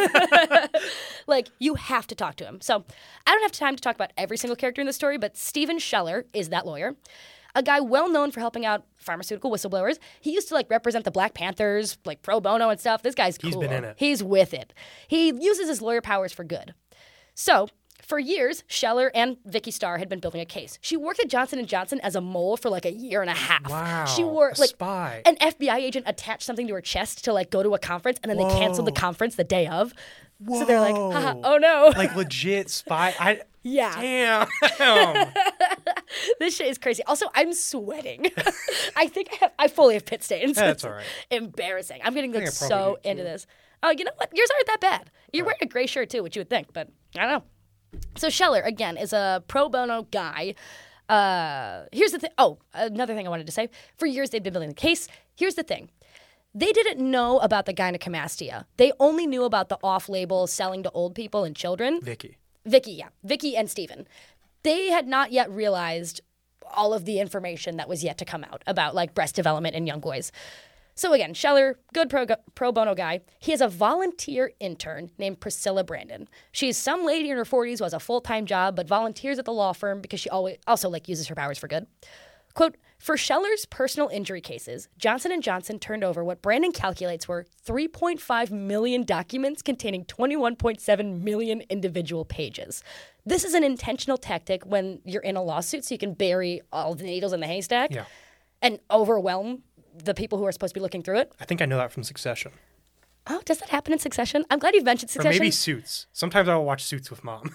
Like, you have to talk to him. So I don't have time to talk about every single character in the story, but Stephen Scheller is that lawyer. A guy well known for helping out pharmaceutical whistleblowers. He used to like represent the Black Panthers, like pro bono and stuff. This guy's cool. He's been in it. He's with it. He uses his lawyer powers for good. So, for years, Scheller and Vicky Starr had been building a case. She worked at Johnson and Johnson as a mole for like a year and a half. Wow. She wore a like spy. An F B I agent attached something to her chest to like go to a conference, and then Whoa. they canceled the conference the day of. Whoa. So they're like, haha, oh no. Like legit spy. I Yeah. Damn. This shit is crazy. Also, I'm sweating. I think I have, I fully have pit stains. That's all right. Embarrassing. I'm getting like, I so into this. Oh, you know what? Yours aren't that bad. You're wearing a gray shirt too, which you would think, but I don't know. So Scheller, again, is a pro bono guy. Uh, here's the thing. Oh, another thing I wanted to say. For years, they've been building the case. Here's the thing. They didn't know about the gynecomastia. They only knew about the off-label selling to old people and children. Vicky. Vicky, yeah. Vicky and Stephen. They had not yet realized all of the information that was yet to come out about like breast development in young boys. So again, Scheller, good pro, pro bono guy. He has a volunteer intern named Priscilla Brandon. She's some lady in her forties who has a full-time job but volunteers at the law firm because she always also like uses her powers for good. Quote, for Scheller's personal injury cases, Johnson and Johnson turned over what Brandon calculates were three point five million documents containing twenty-one point seven million individual pages. This is an intentional tactic when you're in a lawsuit so you can bury all the needles in the haystack yeah. and overwhelm the people who are supposed to be looking through it. I think I know that from Succession. Oh, does that happen in Succession? I'm glad you've mentioned Succession. Or maybe Suits. Sometimes I will watch Suits with Mom.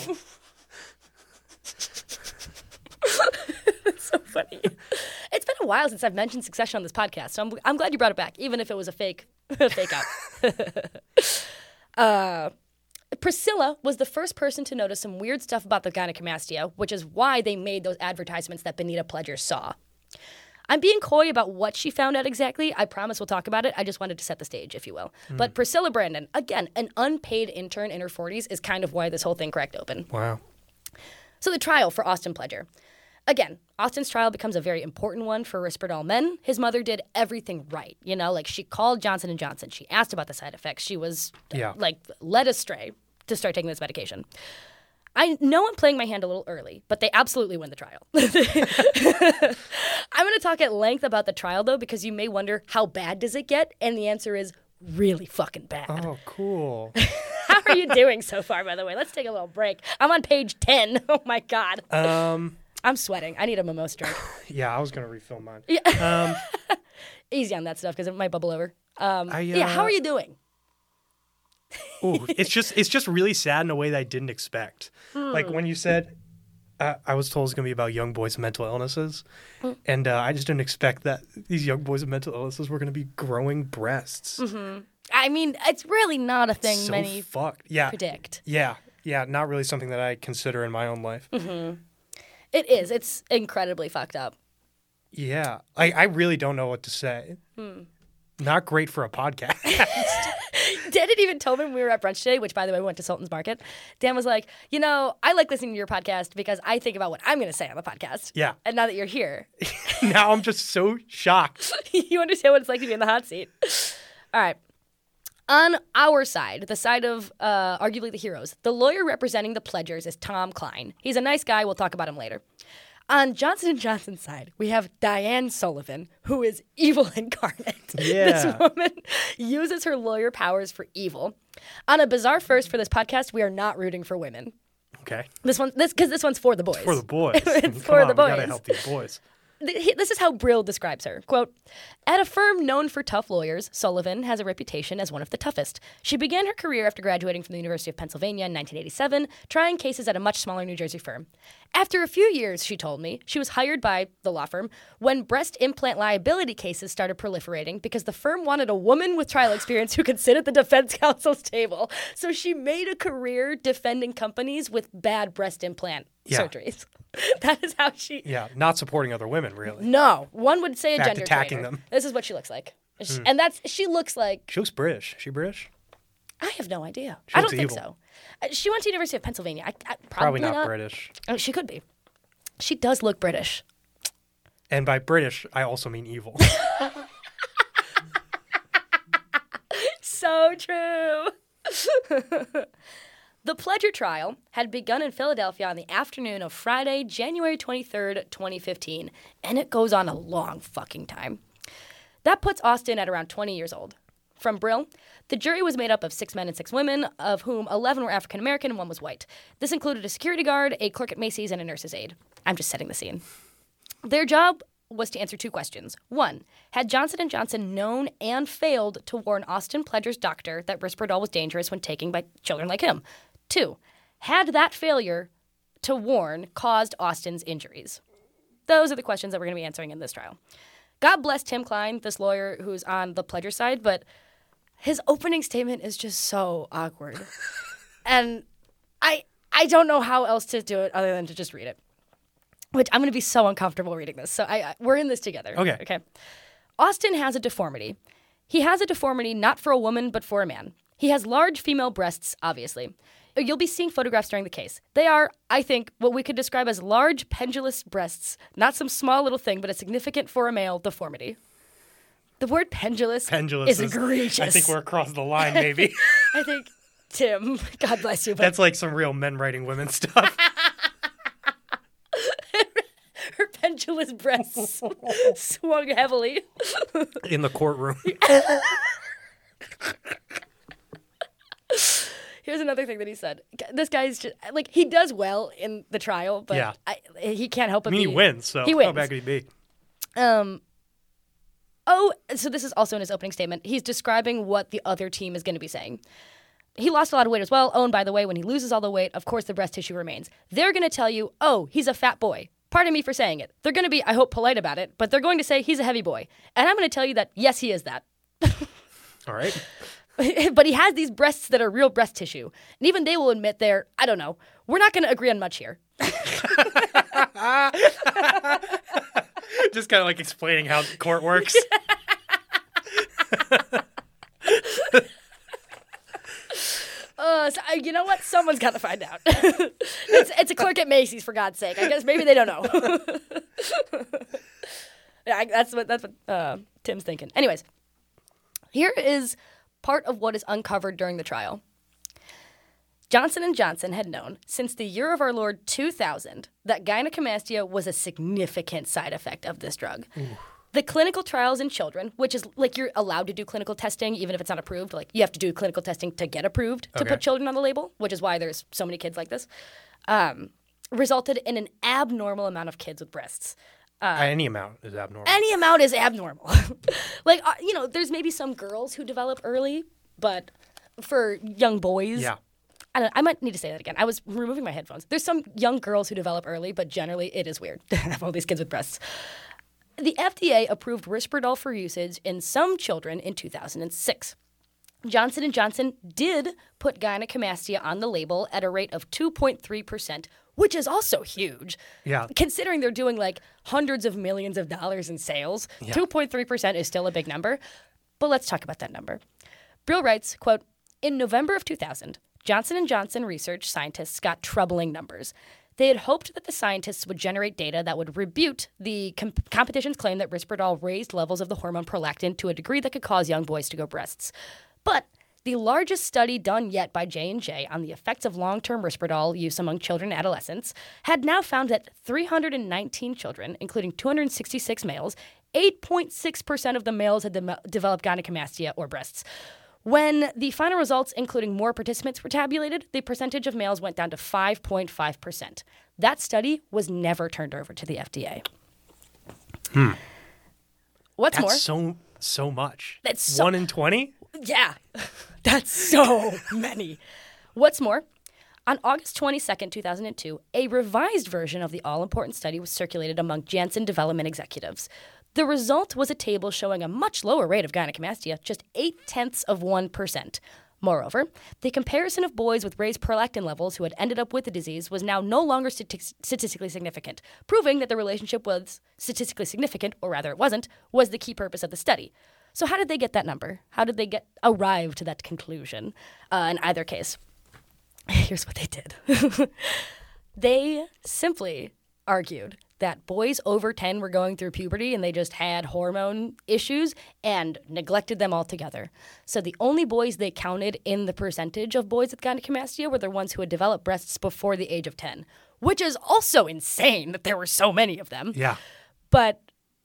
It's so funny. It's been a while since I've mentioned Succession on this podcast, so I'm, I'm glad you brought it back, even if it was a fake, fake out. uh, Priscilla was the first person to notice some weird stuff about the gynecomastia, which is why they made those advertisements that Benita Pledger saw. I'm being coy about what she found out exactly. I promise we'll talk about it. I just wanted to set the stage, if you will. Mm. But Priscilla Brandon, again, an unpaid intern in her forties, is kind of why this whole thing cracked open. Wow. So the trial for Austin Pledger. Again, Austin's trial becomes a very important one for Risperdal men. His mother did everything right. You know, like she called Johnson and Johnson. She asked about the side effects. She was, yeah. like, led astray to start taking this medication. I know I'm playing my hand a little early, but they absolutely win the trial. I'm going to talk at length about the trial, though, because you may wonder, how bad does it get? And the answer is really fucking bad. Oh, cool. How are you doing so far, by the way? Let's take a little break. I'm on page ten. Oh, my God. Um, I'm sweating. I need a mimosa drink. Yeah, I was going to refill mine. Yeah. Um, Easy on that stuff because it might bubble over. Um, I, uh, yeah, how are you doing? Ooh, it's just it's just really sad in a way that I didn't expect. Hmm. Like when you said, uh, I was told it's going to be about young boys' mental illnesses, Hmm. and uh, I just didn't expect that these young boys with mental illnesses were going to be growing breasts. Mm-hmm. I, I mean, it's really not a thing so many fucked. Yeah. predict. Yeah. Yeah. Not really something that I consider in my own life. Mm-hmm. It is. It's incredibly fucked up. Yeah. I, I really don't know what to say. Hmm. Not great for a podcast. Dan had even told me when we were at brunch today, which, by the way, we went to Sultan's Market. Dan was like, you know, I like listening to your podcast because I think about what I'm going to say on the podcast. Yeah. And now that you're here, Now I'm just so shocked. you understand what it's like to be in the hot seat. All right. On our side, the side of uh, arguably the heroes, the lawyer representing the pledgers is Tom Klein. He's a nice guy. We'll talk about him later. On Johnson and Johnson's side, we have Diane Sullivan, who is evil incarnate. Yeah. This woman uses her lawyer powers for evil. On a bizarre first for this podcast, we are not rooting for women. Okay. This one, this because this one's for the boys. For the boys. It's Come for on, the We boys. gotta help these boys. This is how Brill describes her. Quote, at a firm known for tough lawyers, Sullivan has a reputation as one of the toughest. She began her career after graduating from the University of Pennsylvania in nineteen eighty-seven, trying cases at a much smaller New Jersey firm. After a few years, she told me, she was hired by the law firm when breast implant liability cases started proliferating because the firm wanted a woman with trial experience who could sit at the defense counsel's table. So she made a career defending companies with bad breast implant Yeah. surgeries. That is how she... Yeah. Not supporting other women, really. No, one would say a In fact, gender attacking traitor. them. This is what she looks like, She- and that's she looks like. She looks British. Is she British? I have no idea. She I looks don't think evil. so. Uh, She went to University of Pennsylvania. I, I, probably, Probably not, not British. Oh, she could be. She does look British. And by British, I also mean evil. So true. The Pledger trial had begun in Philadelphia on the afternoon of Friday, January twenty-third, twenty fifteen, and it goes on a long fucking time. That puts Austin at around twenty years old. From Brill, the jury was made up of six men and six women, of whom eleven were African American and one was white. This included a security guard, a clerk at Macy's, and a nurse's aide. I'm just setting the scene. Their job was to answer two questions. One, had Johnson and Johnson known and failed to warn Austin Pledger's doctor that Risperdal was dangerous when taken by children like him? Two, had that failure to warn caused Austin's injuries? Those are the questions that we're going to be answering in this trial. God bless Tim Klein, this lawyer who's on the Pledger side, but his opening statement is just so awkward. And I I don't know how else to do it other than to just read it. Which I'm going to be so uncomfortable reading this. So I, I we're in this together. Okay. Okay. Austin has a deformity. He has a deformity not for a woman, but for a man. He has large female breasts, obviously. You'll be seeing photographs during the case. They are, I think, what we could describe as large pendulous breasts. Not some small little thing, but a significant for a male deformity. The word pendulous, Pendulous is egregious. I think we're across the line, maybe. I think, Tim, God bless you. But That's like some real men writing women stuff. her pendulous breasts swung heavily. In the courtroom. Here's another thing that he said. This guy's just, like, he does well in the trial, but Yeah. I, he can't help but I mean, he be- wins, so he how wins. bad could he be? Um, oh, so this is also in his opening statement. He's describing what the other team is going to be saying. He lost a lot of weight as well. Oh, and by the way, when he loses all the weight, of course the breast tissue remains. They're going to tell you, oh, he's a fat boy. Pardon me for saying it. They're going to be, I hope, polite about it, but they're going to say he's a heavy boy. And I'm going to tell you that, yes, he is that. All right. But he has these breasts that are real breast tissue. And even they will admit they're, I don't know, we're not going to agree on much here. Just kind of like explaining how the court works. Uh, so, uh, you know what? Someone's got to find out. it's, it's a clerk at Macy's, for God's sake. I guess maybe they don't know. Yeah, I, that's what that's what uh, Tim's thinking. Anyways, here is part of what is uncovered during the trial. Johnson and Johnson had known since the year of our Lord two thousand that gynecomastia was a significant side effect of this drug. Ooh. The clinical trials in children, which is like you're allowed to do clinical testing even if it's not approved. Like you have to do clinical testing to get approved to Okay. put children on the label, which is why there's so many kids like this, um, resulted in an abnormal amount of kids with breasts. Uh, Any amount is abnormal. Any amount is abnormal. Like, uh, you know, there's maybe some girls who develop early, but for young boys, yeah. I, don't, I might need to say that again. I was removing my headphones. There's some young girls who develop early, but generally it is weird to have all these kids with breasts. The F D A approved Risperdal for usage in some children in two thousand six. Johnson and Johnson did put gynecomastia on the label at a rate of two point three percent, which is also huge. Yeah. Considering they're doing like hundreds of millions of dollars in sales, Yeah. two point three percent is still a big number. But let's talk about that number. Brill writes, quote, in November of two thousand, Johnson and Johnson research scientists got troubling numbers. They had hoped that the scientists would generate data that would rebutte the com- competition's claim that Risperdal raised levels of the hormone prolactin to a degree that could cause young boys to grow breasts. But the largest study done yet by J and J on the effects of long-term Risperdal use among children and adolescents had now found that three hundred nineteen children, including two hundred sixty-six males, eight point six percent of the males had de- developed gynecomastia or breasts. When the final results, including more participants, were tabulated, the percentage of males went down to five point five percent. That study was never turned over to the F D A. Hmm. What's That's more? so so much. That's so- one in twenty. Yeah, that's so many. What's more, on August twenty-second, two thousand two, a revised version of the all-important study was circulated among Janssen development executives. The result was a table showing a much lower rate of gynecomastia, just eight-tenths of one percent. Moreover, the comparison of boys with raised prolactin levels who had ended up with the disease was now no longer stati- statistically significant, proving that the relationship was statistically significant, or rather it wasn't, was the key purpose of the study. So how did they get that number? How did they get arrive to that conclusion uh, in either case? Here's what they did. They simply argued that boys over ten were going through puberty and they just had hormone issues and neglected them altogether. So the only boys they counted in the percentage of boys with gynecomastia were the ones who had developed breasts before the age of ten, which is also insane that there were so many of them. Yeah. But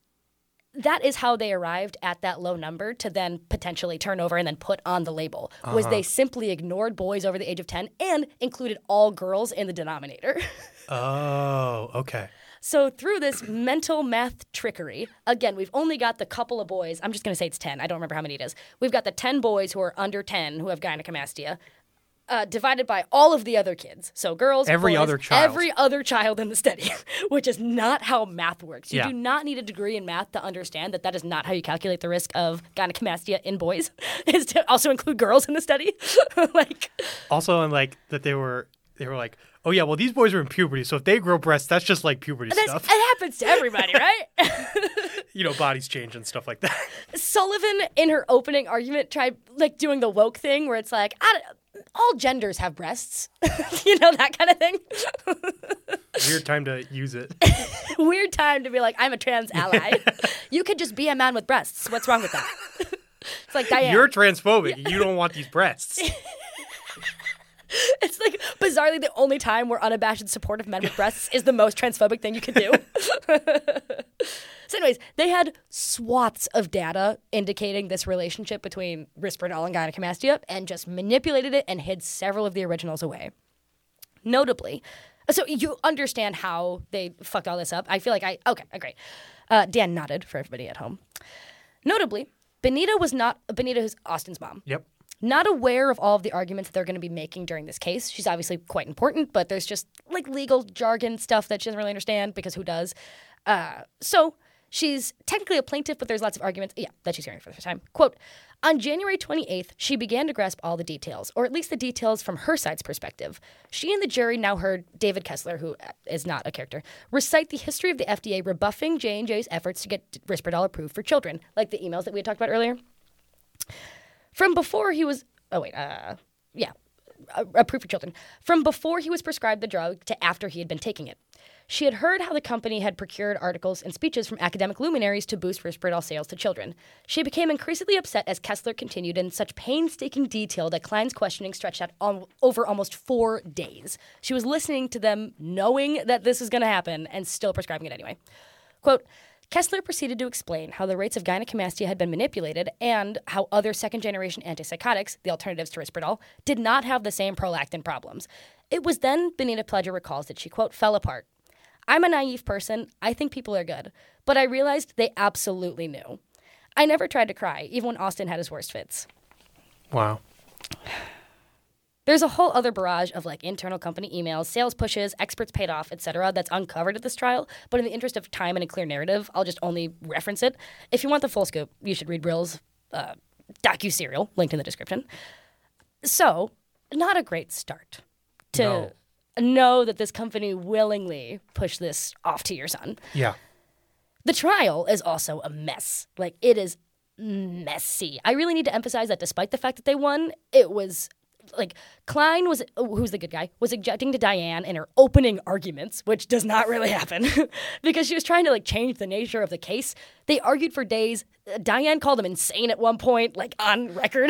that is how they arrived at that low number to then potentially turn over and then put on the label, was they simply ignored boys over the age of ten and included all girls in the denominator. Oh, okay. So through this mental math trickery, again, we've only got the couple of boys. I'm just going to say it's ten. I don't remember how many it is. We've got the ten boys who are under ten who have gynecomastia, uh, divided by all of the other kids. So girls, Every boys, other child. Every other child in the study, which is not how math works. You Yeah. do not need a degree in math to understand that that is not how you calculate the risk of gynecomastia in boys, is to also include girls in the study. Like, Also, and like that they were they were like, oh yeah, well these boys are in puberty, so if they grow breasts, that's just like puberty that's, stuff. it happens to everybody, right? You know, bodies change and stuff like that. Sullivan, in her opening argument, tried like doing the woke thing where it's like, I don't, all genders have breasts, you know, that kind of thing. Weird time to use it. Weird time to be like, I'm a trans ally. You could just be a man with breasts. What's wrong with that? It's like Diane. You're transphobic. You don't want these breasts. It's like bizarrely the only time where unabashed support of men with breasts is the most transphobic thing you can do. So anyways, they had swaths of data indicating this relationship between Risperdal and gynecomastia and just manipulated it and hid several of the originals away. Notably, so you understand how they fucked all this up. I feel like I, okay, great. Uh, Dan nodded for everybody at home. Notably, Benita was not, Benita is Austin's mom. Yep. Not aware of all of the arguments that they're going to be making during this case. She's obviously quite important, but there's just like legal jargon stuff that she doesn't really understand because who does? Uh, so she's technically a plaintiff, but there's lots of arguments, yeah, that she's hearing for the first time. Quote, on January twenty-eighth, she began to grasp all the details, or at least the details from her side's perspective. She and the jury now heard David Kessler, who is not a character, recite the history of the F D A rebuffing J and J's efforts to get Risperdal approved for children, like the emails that we had talked about earlier. From before he was, oh wait, uh, yeah, approved for children. From before he was prescribed the drug to after he had been taking it. She had heard how the company had procured articles and speeches from academic luminaries to boost Risperdal sales to children. She became increasingly upset as Kessler continued in such painstaking detail that Klein's questioning stretched out on, over almost four days. She was listening to them, knowing that this was going to happen, and still prescribing it anyway. Quote, Kessler proceeded to explain how the rates of gynecomastia had been manipulated and how other second-generation antipsychotics, the alternatives to Risperdal, did not have the same prolactin problems. It was then Benita Pledger recalls that she, quote, fell apart. I'm a naive person. I think people are good. But I realized they absolutely knew. I never tried to cry, even when Austin had his worst fits. Wow. There's a whole other barrage of like internal company emails, sales pushes, experts paid off, et cetera that's uncovered at this trial. But in the interest of time and a clear narrative, I'll just only reference it. If you want the full scoop, you should read Brill's uh, docu-serial, linked in the description. So, not a great start to No. know that this company willingly pushed this off to your son. Yeah. The trial is also a mess. Like, it is messy. I really need to emphasize that despite the fact that they won, it was like Klein was, who's the good guy, was objecting to Diane in her opening arguments, which does not really happen because she was trying to like change the nature of the case. They argued for days. Diane called him insane at one point, like on record.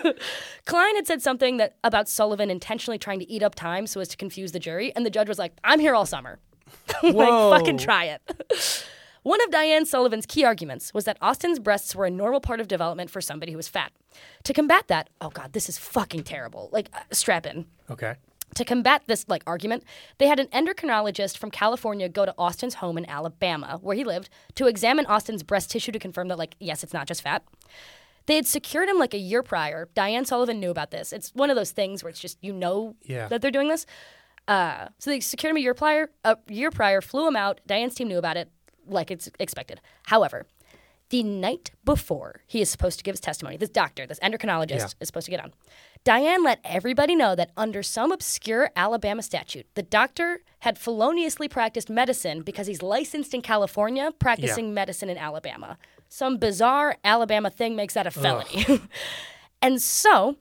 Klein had said something that about Sullivan intentionally trying to eat up time so as to confuse the jury, and the judge was like, "I'm here all summer." Like, Whoa. fucking try it. One of Diane Sullivan's key arguments was that Austin's breasts were a normal part of development for somebody who was fat. To combat that, oh God, this is fucking terrible. Like, uh, strap in. Okay. To combat this like argument, they had an endocrinologist from California go to Austin's home in Alabama, where he lived, to examine Austin's breast tissue to confirm that, like, yes, it's not just fat. They had secured him like a year prior. Diane Sullivan knew about this. It's one of those things where it's just you know Yeah. that they're doing this. Uh, so they secured him a year prior. A year prior, flew him out. Diane's team knew about it, like it's expected. However, the night before he is supposed to give his testimony, this doctor, this endocrinologist, Yeah. is supposed to get on. Diane let everybody know that under some obscure Alabama statute, the doctor had feloniously practiced medicine because he's licensed in California, practicing Yeah. medicine in Alabama. Some bizarre Alabama thing makes that a felony. And so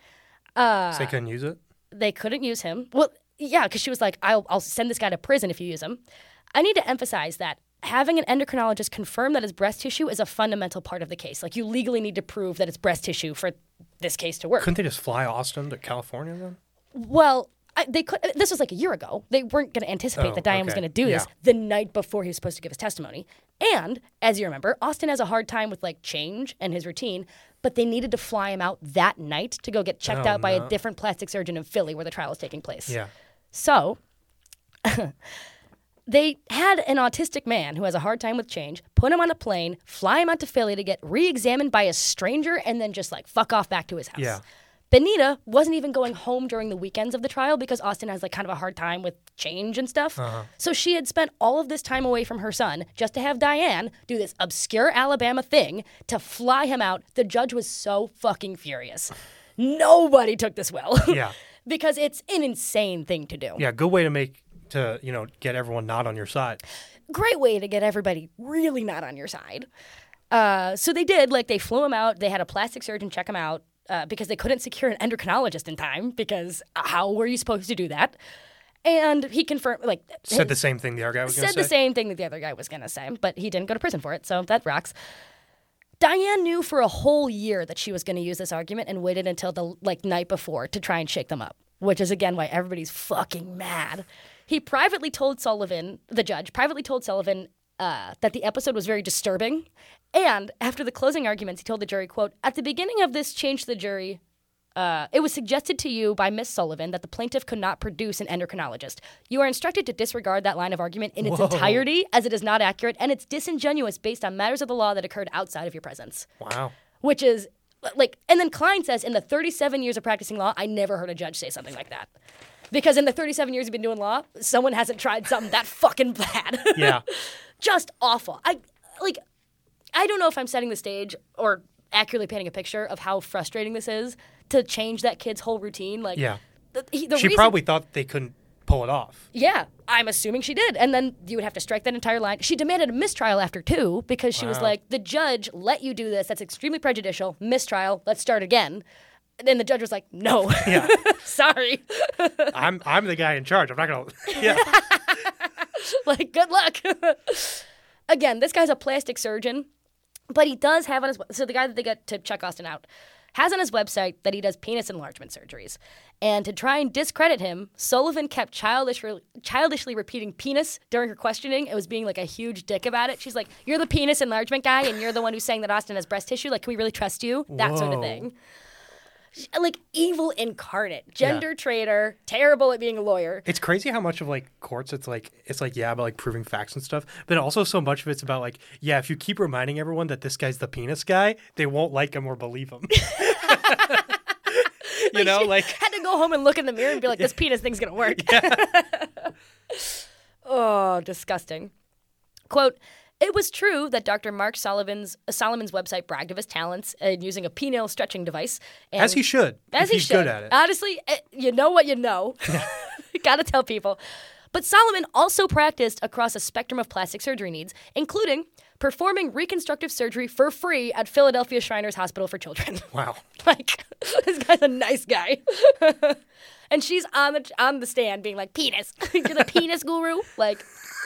so they couldn't use it? they couldn't use him. Well, yeah, because she was like, I'll, I'll send this guy to prison if you use him. I need to emphasize that having an endocrinologist confirm that it's breast tissue is a fundamental part of the case. Like, you legally need to prove that it's breast tissue for this case to work. Couldn't they just fly Austin to California then? Well, I, they could. This was like a year ago. They weren't going to anticipate Oh, that Diane was okay. going to do this Yeah. the night before he was supposed to give his testimony. And as you remember, Austin has a hard time with like change and his routine, but they needed to fly him out that night to go get checked Oh, out by no. a different plastic surgeon in Philly where the trial is taking place. Yeah. So they had an autistic man who has a hard time with change, put him on a plane, fly him out to Philly to get re-examined by a stranger, and then just like fuck off back to his house. Yeah. Benita wasn't even going home during the weekends of the trial because Austin has like kind of a hard time with change and stuff. Uh-huh. So she had spent all of this time away from her son just to have Diane do this obscure Alabama thing to fly him out. The judge was so fucking furious. Nobody took this well. Yeah. Because it's an insane thing to do. Yeah, good way to make, to, you know, get everyone not on your side. Great way to get everybody really not on your side. Uh, so they did, like, they flew him out. They had a plastic surgeon check him out uh, because they couldn't secure an endocrinologist in time because how were you supposed to do that? And he confirmed, like, Said the same thing the other guy was going to said say. the same thing that the other guy was going to say, but he didn't go to prison for it, so that rocks. Diane knew for a whole year that she was going to use this argument and waited until the like night before to try and shake them up, which is again why everybody's fucking mad. He privately told Sullivan, the judge, privately told Sullivan uh, that the episode was very disturbing. And after the closing arguments, he told the jury, quote, "At the beginning of this change to the jury, Uh, it was suggested to you by Miss Sullivan that the plaintiff could not produce an endocrinologist. You are instructed to disregard that line of argument in its Whoa. entirety as it is not accurate and it's disingenuous based on matters of the law that occurred outside of your presence." Wow. Which is, like, and then Klein says, in the thirty-seven years of practicing law, I never heard a judge say something like that. Because in the thirty-seven years you've been doing law, someone hasn't tried something that fucking bad. Yeah. Just awful. I, like, I don't know if I'm setting the stage or accurately painting a picture of how frustrating this is to change that kid's whole routine. Like, Yeah. the, he, the She reason, probably thought they couldn't pull it off. yeah, I'm assuming she did. And then you would have to strike that entire line. She demanded a mistrial after two because she was Wow. like, the judge let you do this. That's extremely prejudicial. Mistrial. Let's start again. And then the judge was like, no. Yeah. Sorry. I'm I'm the guy in charge. I'm not going to. Yeah. Like, good luck. Again, this guy's a plastic surgeon, but he does have on his, so the guy that they get to check Austin out has on his website that he does penis enlargement surgeries. And to try and discredit him, Sullivan kept childish, childishly repeating penis during her questioning. It was being like a huge dick about it. She's like, "You're the penis enlargement guy and you're the one who's saying that Austin has breast tissue. Like, can we really trust you?" That sort of Whoa. thing. Like, evil incarnate, gender traitor, terrible at being a lawyer. It's crazy how much of like courts it's like it's like yeah about like proving facts and stuff, but also so much of it's about like yeah if you keep reminding everyone that this guy's the penis guy, they won't like him or believe him. You know, she like had to go home and look in the mirror and be like, this penis thing's gonna work. Oh, disgusting. Quote, It was true that Doctor Mark Solomon's, uh, Solomon's website bragged of his talents in using a penile stretching device. And As he should. As if he he's should. good at it. Honestly, eh, you know what you know. Gotta tell people. But Solomon also practiced across a spectrum of plastic surgery needs, including performing reconstructive surgery for free at Philadelphia Shriners Hospital for Children. Wow. Like, this guy's a nice guy. And she's on the on the stand being like, penis. You're the penis guru? Like,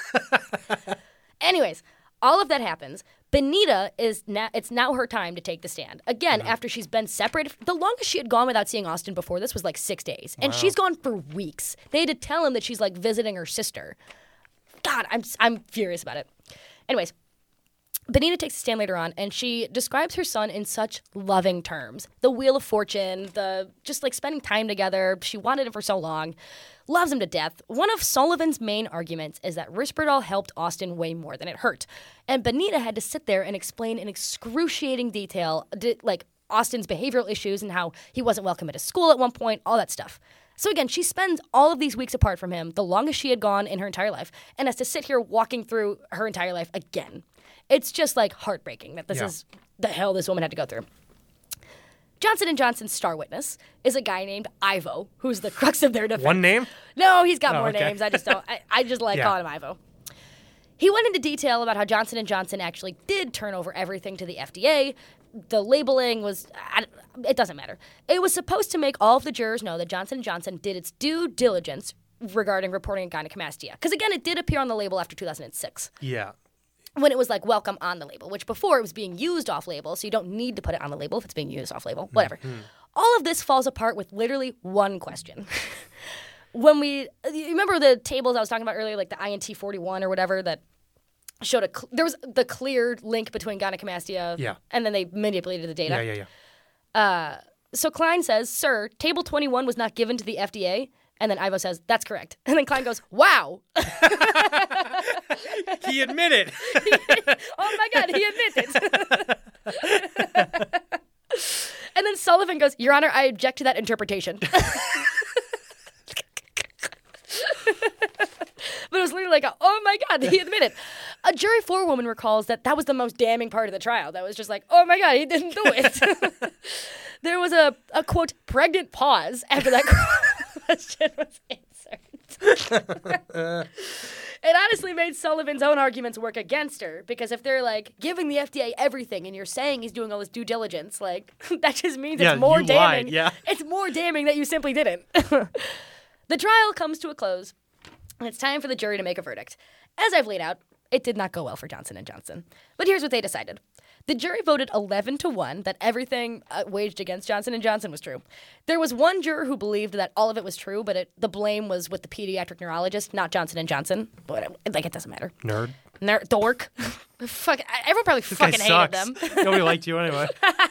anyways, all of that happens. Benita is now, it's now her time to take the stand. Again, mm-hmm. after she's been separated. The longest she had gone without seeing Austin before this was like six days. And wow. she's gone for weeks. They had to tell him that she's like visiting her sister. God, I'm I'm furious about it. Anyways, Benita takes the stand later on, and she describes her son in such loving terms. The Wheel of Fortune, the just like spending time together. She wanted him for so long. Loves him to death. One of Sullivan's main arguments is that Risperdal helped Austin way more than it hurt. And Benita had to sit there and explain in excruciating detail, like, Austin's behavioral issues and how he wasn't welcome at his school at one point, all that stuff. So again, she spends all of these weeks apart from him, the longest she had gone in her entire life, and has to sit here walking through her entire life again. It's just, like, heartbreaking that this yeah. is the hell this woman had to go through. Johnson and Johnson's star witness is a guy named Ivo, who's the crux of their defense. One name? No, he's got oh, more okay. names. I just don't. I, I just like yeah. calling him Ivo. He went into detail about how Johnson and Johnson actually did turn over everything to the F D A. The labeling was, I, it doesn't matter. It was supposed to make all of the jurors know that Johnson and Johnson did its due diligence regarding reporting gynecomastia. Because again, it did appear on the label after two thousand six. Yeah. When it was like welcome on the label, which before it was being used off label, so you don't need to put it on the label if it's being used off label, whatever. Mm-hmm. All of this falls apart with literally one question. When we, you remember the tables I was talking about earlier, like the I N T forty-one or whatever, that showed a, cl- there was the clear link between gynecomastia, yeah. and then they manipulated the data. Yeah, yeah, yeah. Uh, so Klein says, sir, table twenty-one was not given to the F D A. And then Ivo says, that's correct. And then Klein goes, wow. He admitted. Oh, my God, he admitted. And then Sullivan goes, Your Honor, I object to that interpretation. But it was literally like, a, oh, my God, he admitted. A jury forewoman recalls that that was the most damning part of the trial. That was just like, oh, my God, he didn't do it. There was a, a, quote, pregnant pause after that question was answered. It honestly made Sullivan's own arguments work against her, because if they're like giving the F D A everything and you're saying he's doing all this due diligence, like that just means yeah, it's more you damning. Lied, yeah. It's more damning that you simply didn't. The trial comes to a close, and it's time for the jury to make a verdict. As I've laid out, it did not go well for Johnson and Johnson. But here's what they decided. The jury voted eleven to one that everything uh, waged against Johnson and Johnson was true. There was one juror who believed that all of it was true, but it, the blame was with the pediatric neurologist, not Johnson and Johnson. But it, like, it doesn't matter. Nerd. Nerd. Dork. Fuck. Everyone probably this fucking hated sucks. them. Nobody liked you anyway.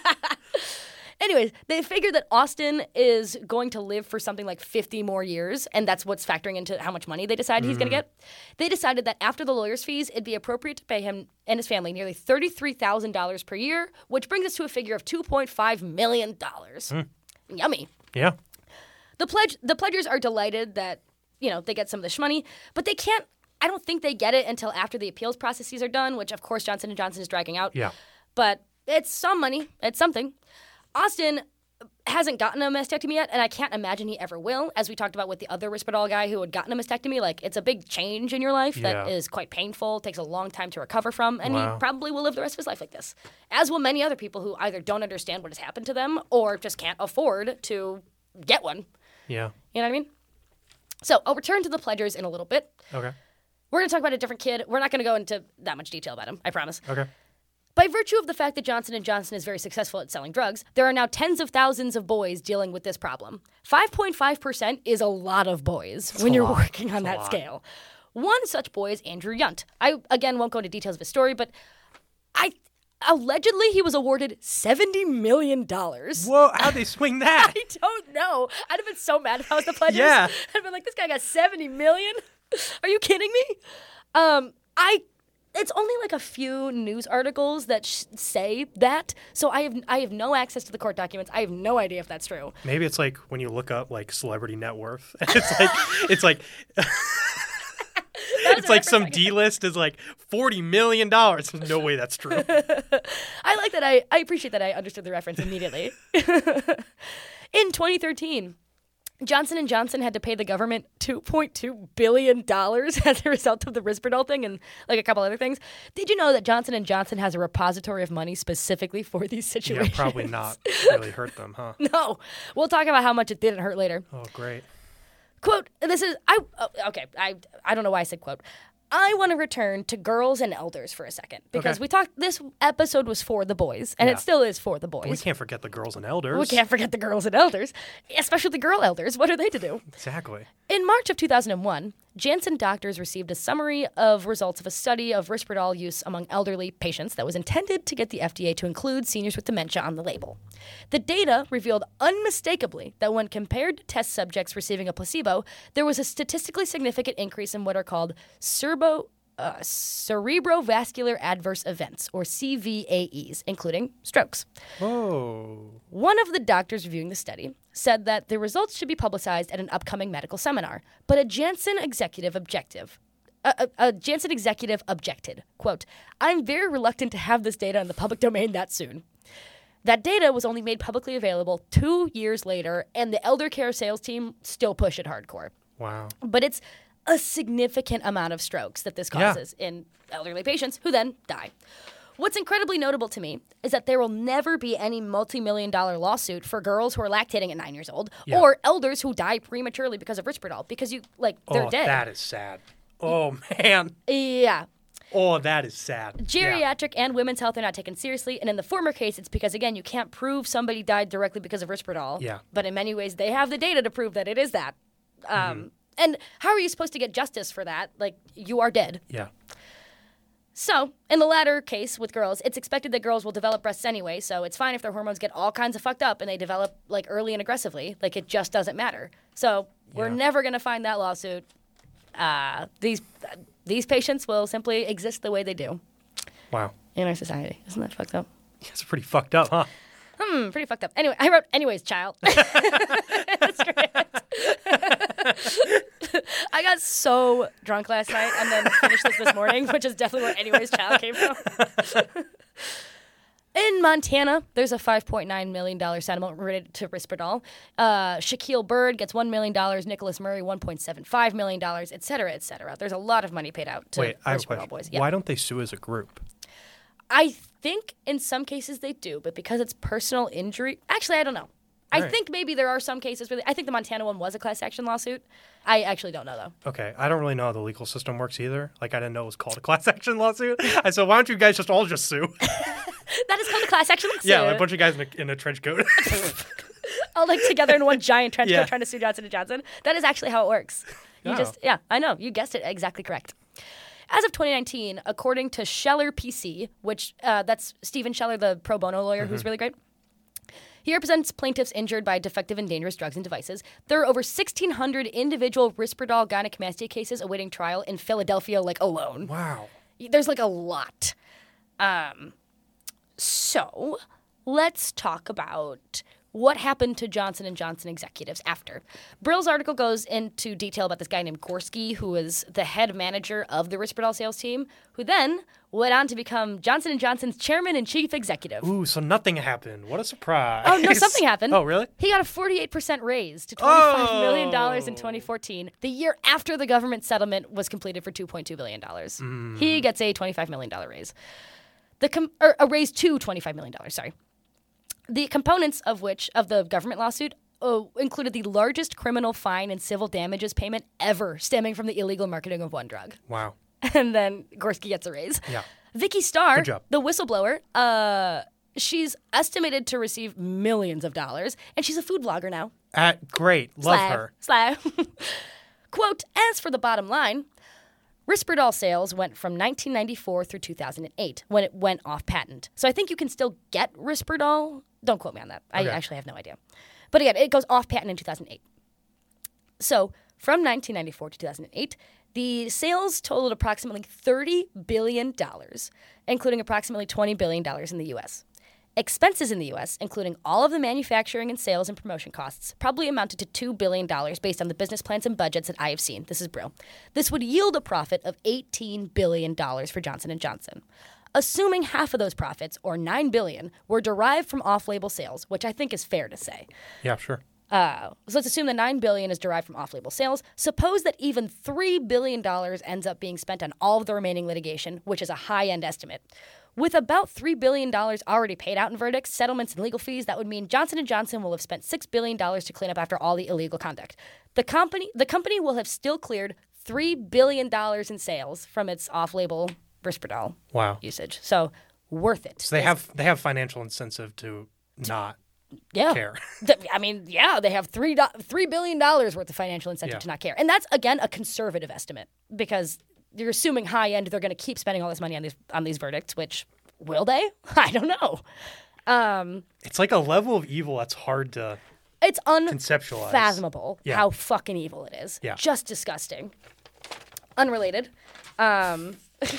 Anyways, they figured that Austin is going to live for something like fifty more years, and that's what's factoring into how much money they decide mm. he's going to get. They decided that after the lawyer's fees, it'd be appropriate to pay him and his family nearly thirty-three thousand dollars per year, which brings us to a figure of two point five million dollars. Mm. Yummy. Yeah. The pledge, the pledgers are delighted that, you know, they get some of this money, but they can't, I don't think they get it until after the appeals processes are done, which, of course, Johnson and Johnson is dragging out. Yeah. But it's some money. It's something. Austin hasn't gotten a mastectomy yet, and I can't imagine he ever will. As we talked about with the other Risperdal guy who had gotten a mastectomy, like, it's a big change in your life that yeah. is quite painful, takes a long time to recover from, and wow. he probably will live the rest of his life like this. As will many other people who either don't understand what has happened to them or just can't afford to get one. Yeah. You know what I mean? So I'll return to the pledgers in a little bit. Okay. We're going to talk about a different kid. We're not going to go into that much detail about him, I promise. Okay. By virtue of the fact that Johnson and Johnson is very successful at selling drugs, there are now tens of thousands of boys dealing with this problem. five point five percent is a lot of boys It's when you're lot. working on It's that scale. One such boy is Andrew Yunt. I, again, won't go into details of his story, but I allegedly he was awarded seventy million dollars. Whoa, how'd they swing that? I don't know. I'd have been so mad if I was the pledgers. Yeah. I'd have been like, this guy got seventy million dollars? Are you kidding me? Um, I... It's only like a few news articles that sh- say that, so I have I have no access to the court documents. I have no idea if that's true. Maybe it's like when you look up like celebrity net worth. It's like it's like That's It's like some D-list is like forty million dollars. No way that's true. I like that. I, I appreciate that I understood the reference immediately. In twenty thirteen, Johnson and Johnson had to pay the government two point two billion dollars as a result of the Risperdal thing and like a couple other things. Did you know that Johnson and Johnson has a repository of money specifically for these situations? Yeah, probably not really hurt them, huh? No. We'll talk about how much it didn't hurt later. Oh, great. Quote, this is, I, oh, okay, I, I don't know why I said quote. I want to return to girls and elders for a second because Okay. we talked, this episode was for the boys and Yeah. it still is for the boys. We can't forget the girls and elders. We can't forget the girls and elders, especially the girl elders. What are they to do? Exactly. In March of two thousand one, Janssen doctors received a summary of results of a study of Risperdal use among elderly patients that was intended to get the F D A to include seniors with dementia on the label. The data revealed unmistakably that when compared to test subjects receiving a placebo, there was a statistically significant increase in what are called serbo, uh, cerebrovascular adverse events, or C V A Es, including strokes. Whoa. One of the doctors reviewing the study said that the results should be publicized at an upcoming medical seminar, but a Janssen executive objective. A, a, a Janssen executive objected, quote, I'm very reluctant to have this data in the public domain that soon. That data was only made publicly available two years later, and the elder care sales team still push it hardcore. Wow. But it's a significant amount of strokes that this Yeah. causes in elderly patients who then die. What's incredibly notable to me is that there will never be any multi-million dollar lawsuit for girls who are lactating at nine years old Yeah. or elders who die prematurely because of Risperdal because you, like, they're Oh, dead. that is sad. Oh, man. Yeah. Oh, that is sad. Yeah. Geriatric and women's health are not taken seriously, and in the former case, it's because, again, you can't prove somebody died directly because of Risperdal. Yeah. But in many ways, they have the data to prove that it is that. Um, Mm-hmm. And how are you supposed to get justice for that? Like, you are dead. Yeah. So, in the latter case with girls, it's expected that girls will develop breasts anyway, so it's fine if their hormones get all kinds of fucked up and they develop, like, early and aggressively. Like, it just doesn't matter. So, we're Yeah. never going to find that lawsuit. Uh, these uh, these patients will simply exist the way they do Wow. in our society. Isn't that fucked up? It's pretty fucked up, huh? Hmm, pretty fucked up. Anyway, I wrote, anyways, child. That's great. I got so drunk last night and then finished this this morning, which is definitely where anyways, child came from. In Montana, there's a five point nine million dollars settlement related to Risperdal. Uh, Shaquille Bird gets one million dollars, Nicholas Murray one point seven five million dollars, et cetera, et cetera. There's a lot of money paid out to Wait, I have a Risperdal question. boys. Yeah. Why don't they sue as a group? I think in some cases they do, but because it's personal injury, actually, I don't know. I All right. think maybe there are some cases where they, I think the Montana one was a class action lawsuit. I actually don't know though. Okay, I don't really know how the legal system works either. Like, I didn't know it was called a class action lawsuit. I said, why don't you guys just all just sue? That is called a class action lawsuit. Yeah, like a bunch of guys in a, in a trench coat. all like together in one giant trench Yeah. coat trying to sue Johnson and Johnson. That is actually how it works. You Oh. just yeah, I know. You guessed it exactly correct. As of twenty nineteen, according to Scheller P C, which uh, that's Stephen Scheller, the pro bono lawyer who's really great. He represents plaintiffs injured by defective and dangerous drugs and devices. There are over sixteen hundred individual Risperdal gynecomastia cases awaiting trial in Philadelphia, like, alone. Wow. There's, like, a lot. Um, so, let's talk about what happened to Johnson and Johnson executives after. Brill's article goes into detail about this guy named Gorski, who was the head manager of the Risperdal sales team, who then went on to become Johnson and Johnson's chairman and chief executive. Ooh, so nothing happened. What a surprise. Oh, no, something happened. Oh, really? He got a forty-eight percent raise to twenty-five million dollars in Oh. twenty fourteen, the year after the government settlement was completed for two point two billion dollars. Mm. He gets a twenty-five million dollars raise. The com- or a raise to twenty-five million dollars, sorry. The components of which, of the government lawsuit, uh, included the largest criminal fine and civil damages payment ever stemming from the illegal marketing of one drug. Wow. And then Gorski gets a raise. Yeah. Vicky Starr, Good job. the whistleblower, uh, she's estimated to receive millions of dollars, and she's a food blogger now. Uh, great. Love Slag. her. Slag. Quote, as for the bottom line, Risperdal sales went from nineteen ninety-four through two thousand eight when it went off patent. So I think you can still get Risperdal. Don't quote me on that. I Okay. actually have no idea. But again, it goes off patent in two thousand eight. So from nineteen ninety-four to two thousand eight, the sales totaled approximately thirty billion dollars, including approximately twenty billion dollars in the U S. Expenses in the U S, including all of the manufacturing and sales and promotion costs, probably amounted to two billion dollars based on the business plans and budgets that I have seen. This is Brill. This would yield a profit of eighteen billion dollars for Johnson and Johnson. Assuming half of those profits, or nine billion dollars, were derived from off-label sales, which I think is fair to say. Yeah, sure. Uh, so let's assume that nine billion dollars is derived from off-label sales. Suppose that even three billion dollars ends up being spent on all of the remaining litigation, which is a high-end estimate. With about three billion dollars already paid out in verdicts, settlements, and legal fees, that would mean Johnson and Johnson will have spent six billion dollars to clean up after all the illegal conduct. The company, the company will have still cleared three billion dollars in sales from its off-label Risperdal Wow. usage. So worth it. So they have they have financial incentive to not yeah. care. I mean, yeah, they have three do- three billion dollars worth of financial incentive Yeah. to not care. And that's, again, a conservative estimate because you're assuming high end they're going to keep spending all this money on these on these verdicts, which will they? I don't know. Um, It's like a level of evil that's hard to it's conceptualize. unfathomable Yeah. how fucking evil it is. Yeah. Just disgusting. Unrelated. Um,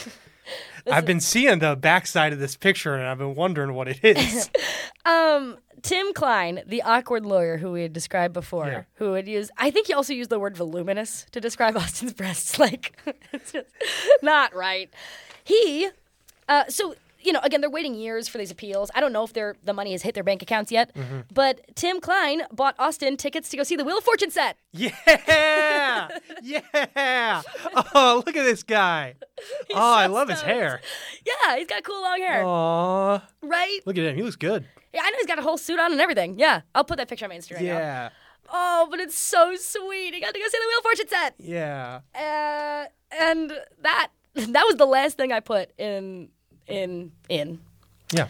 I've been seeing the backside of this picture and I've been wondering what it is. um, Tim Klein, the awkward lawyer who we had described before, Yeah. who would use, I think he also used the word voluminous to describe Austin's breasts. Like, it's just not right. He, uh, so, you know, again, they're waiting years for these appeals. I don't know if they're, the money has hit their bank accounts yet, Mm-hmm. but Tim Klein bought Austin tickets to go see the Wheel of Fortune set. Yeah! Yeah! Oh, look at this guy. He's oh, I so love his stoked. hair. Yeah, he's got cool long hair, Aw. right? Look at him. He looks good. Yeah, I know he's got a whole suit on and everything. Yeah, I'll put that picture on my Instagram right now. Yeah. Oh, but it's so sweet. He got to go see the Wheel of Fortune set. Yeah. Uh, and that that was the last thing I put in in in. Yeah.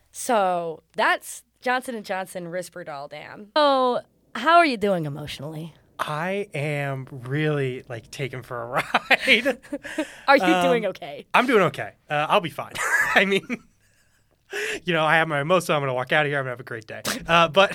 So that's Johnson and Johnson Risperdal Dam. Oh, how are you doing emotionally? I am really like taken for a ride. Are you Um, doing okay? I'm doing okay. Uh, I'll be fine. I mean, you know, I have my most, so I'm going to walk out of here. I'm going to have a great day. Uh, but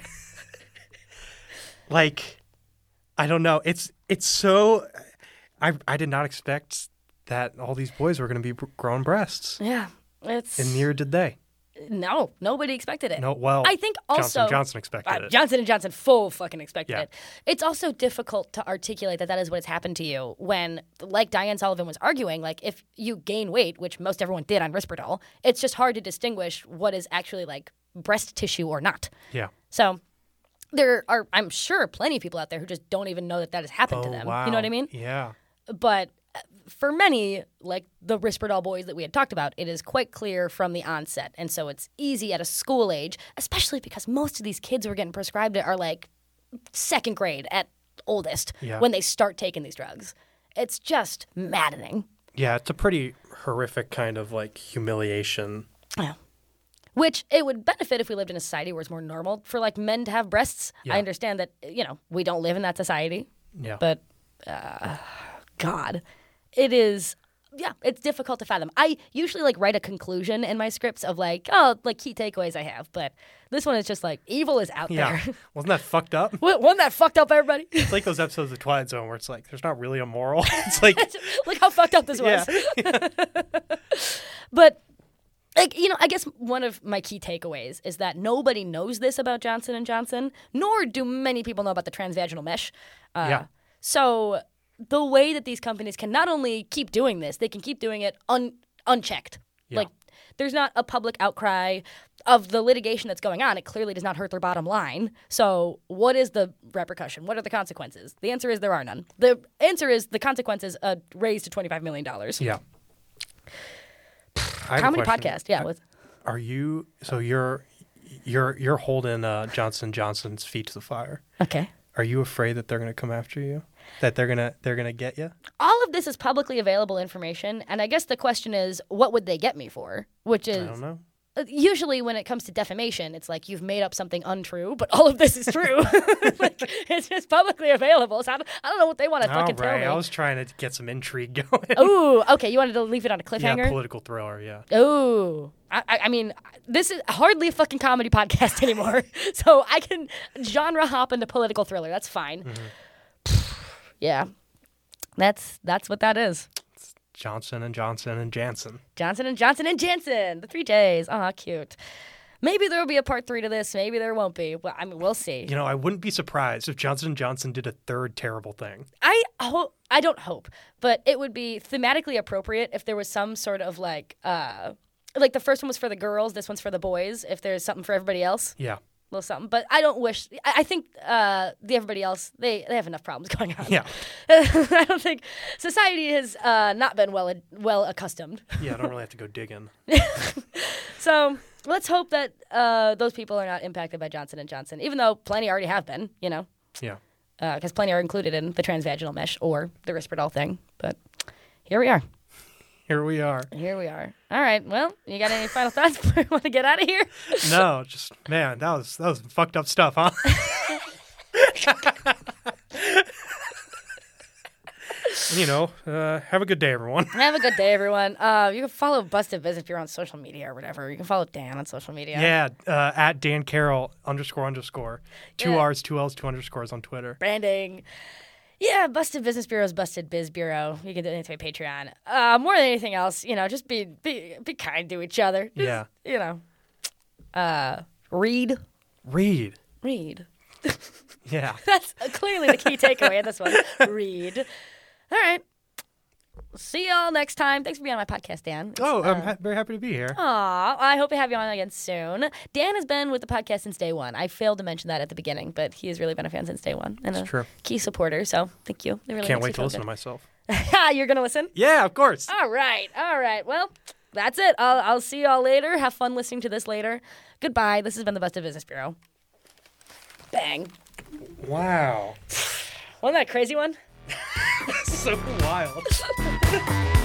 like, I don't know. It's it's so. I I did not expect that all these boys were going to be b- growing breasts, Yeah, it's and neither did they. no, nobody expected it. No, well, I think also Johnson Johnson expected Uh, it. Johnson and Johnson full fucking expected Yeah. it. It's also difficult to articulate that that is what has happened to you when, like Diane Sullivan was arguing, like if you gain weight, which most everyone did on Risperdal, it's just hard to distinguish what is actually like breast tissue or not. Yeah. So there are, I'm sure, plenty of people out there who just don't even know that that has happened to Oh, them. wow. You know what I mean? Yeah. But uh, for many, like the Risperdal boys that we had talked about, it is quite clear from the onset. And so it's easy at a school age, especially because most of these kids who are getting prescribed it are like second grade at oldest Yeah. when they start taking these drugs. It's just maddening. Yeah, it's a pretty horrific kind of like humiliation. Yeah. Which it would benefit if we lived in a society where it's more normal for like men to have breasts. Yeah. I understand that, you know, we don't live in that society. Yeah. But, uh, God, it is, yeah, it's difficult to fathom. I usually like write a conclusion in my scripts of like, oh, like key takeaways I have. But this one is just like, evil is out yeah. there. Wasn't that fucked up? Wa- Wasn't that fucked up, everybody? It's like those episodes of Twilight Zone where it's like, there's not really a moral. It's like, Look how fucked up this yeah. was. But, like, you know, I guess one of my key takeaways is that nobody knows this about Johnson and Johnson, nor do many people know about the transvaginal mesh. Uh, Yeah. So the way that these companies can not only keep doing this, they can keep doing it un- unchecked. Yeah. Like, there's not a public outcry of the litigation that's going on. It clearly does not hurt their bottom line. So what is the repercussion? What are the consequences? The answer is there are none. The answer is the consequences uh, raised to twenty-five million dollars. yeah. I have a Comedy question. podcast, yeah. With, Are you, so you're, you're, you're holding uh, Johnson Johnson's feet to the fire. okay. Are you afraid that they're going to come after you? That they're going to, they're going to get you? All of this is publicly available information, and I guess the question is, what would they get me for? Which I is don't know. uh, usually when it comes to defamation, it's like you've made up something untrue, but all of this is true. Like, it's just publicly available. So I don't, I don't know what they want to All fucking right. I tell me. was trying to get some intrigue going. Ooh, okay. You wanted to leave it on a Yeah, cliffhanger? political thriller, yeah. Ooh. I, I I mean, this is hardly a fucking comedy podcast anymore. So I can genre hop into political thriller. That's fine. Mm-hmm. Yeah. That's that's what that is. Johnson and Johnson and Jansen. Johnson and Johnson and Jansen. The three J's. Aw, cute. Maybe there will be a part three to this. Maybe there won't be. Well, I mean, we'll see. You know, I wouldn't be surprised if Johnson and Johnson did a third terrible thing. I hope. I don't hope, but it would be thematically appropriate if there was some sort of like, uh, like the first one was for the girls, this one's for the boys. If there's something for everybody else, Yeah. a little something. But I don't wish. I, I think uh, the everybody else they, they have enough problems going on. Yeah. I don't think society has uh, not been well well accustomed. Yeah, I don't really have to go digging. So let's hope that uh, those people are not impacted by Johnson and Johnson, even though plenty already have been. You know. Yeah. Because uh, plenty are included in the transvaginal mesh or the Risperdal thing. But here we are. Here we are. Here we are. All right. Well, you got any final thoughts before we want to get out of here? No, just, man, that was that was fucked up stuff, huh? You know, uh, have a good day, everyone. Have a good day, everyone. Uh, you can follow Busted Business Bureau on social media or whatever. You can follow Dan on social media. Yeah, uh, at Dan Carroll underscore underscore. Two Yeah. R's, two L's, two underscores on Twitter. Branding. Yeah, Busted Business Bureau's Busted Biz Bureau. You can donate to my Patreon. Uh, more than anything else, you know, just be be be kind to each other. Just, Yeah. You know. Uh, read. Read. Read. Yeah. That's clearly the key takeaway in this one. Read. All right. See y'all next time. Thanks for being on my podcast, Dan. It's, Oh, I'm uh, ha- very happy to be here. Aw, I hope to have you on again soon. Dan has been with the podcast since day one. I failed to mention that at the beginning, but he has really been a fan since day one and a true. key supporter. So thank you. It really Can't makes wait me to feel listen to good. myself. You're gonna listen? Yeah, of course. All right, all right. Well, that's it. I'll I'll see y'all later. Have fun listening to this later. Goodbye. This has been the Busted Business Bureau. Bang. Wow. Wasn't that a crazy one? So wild.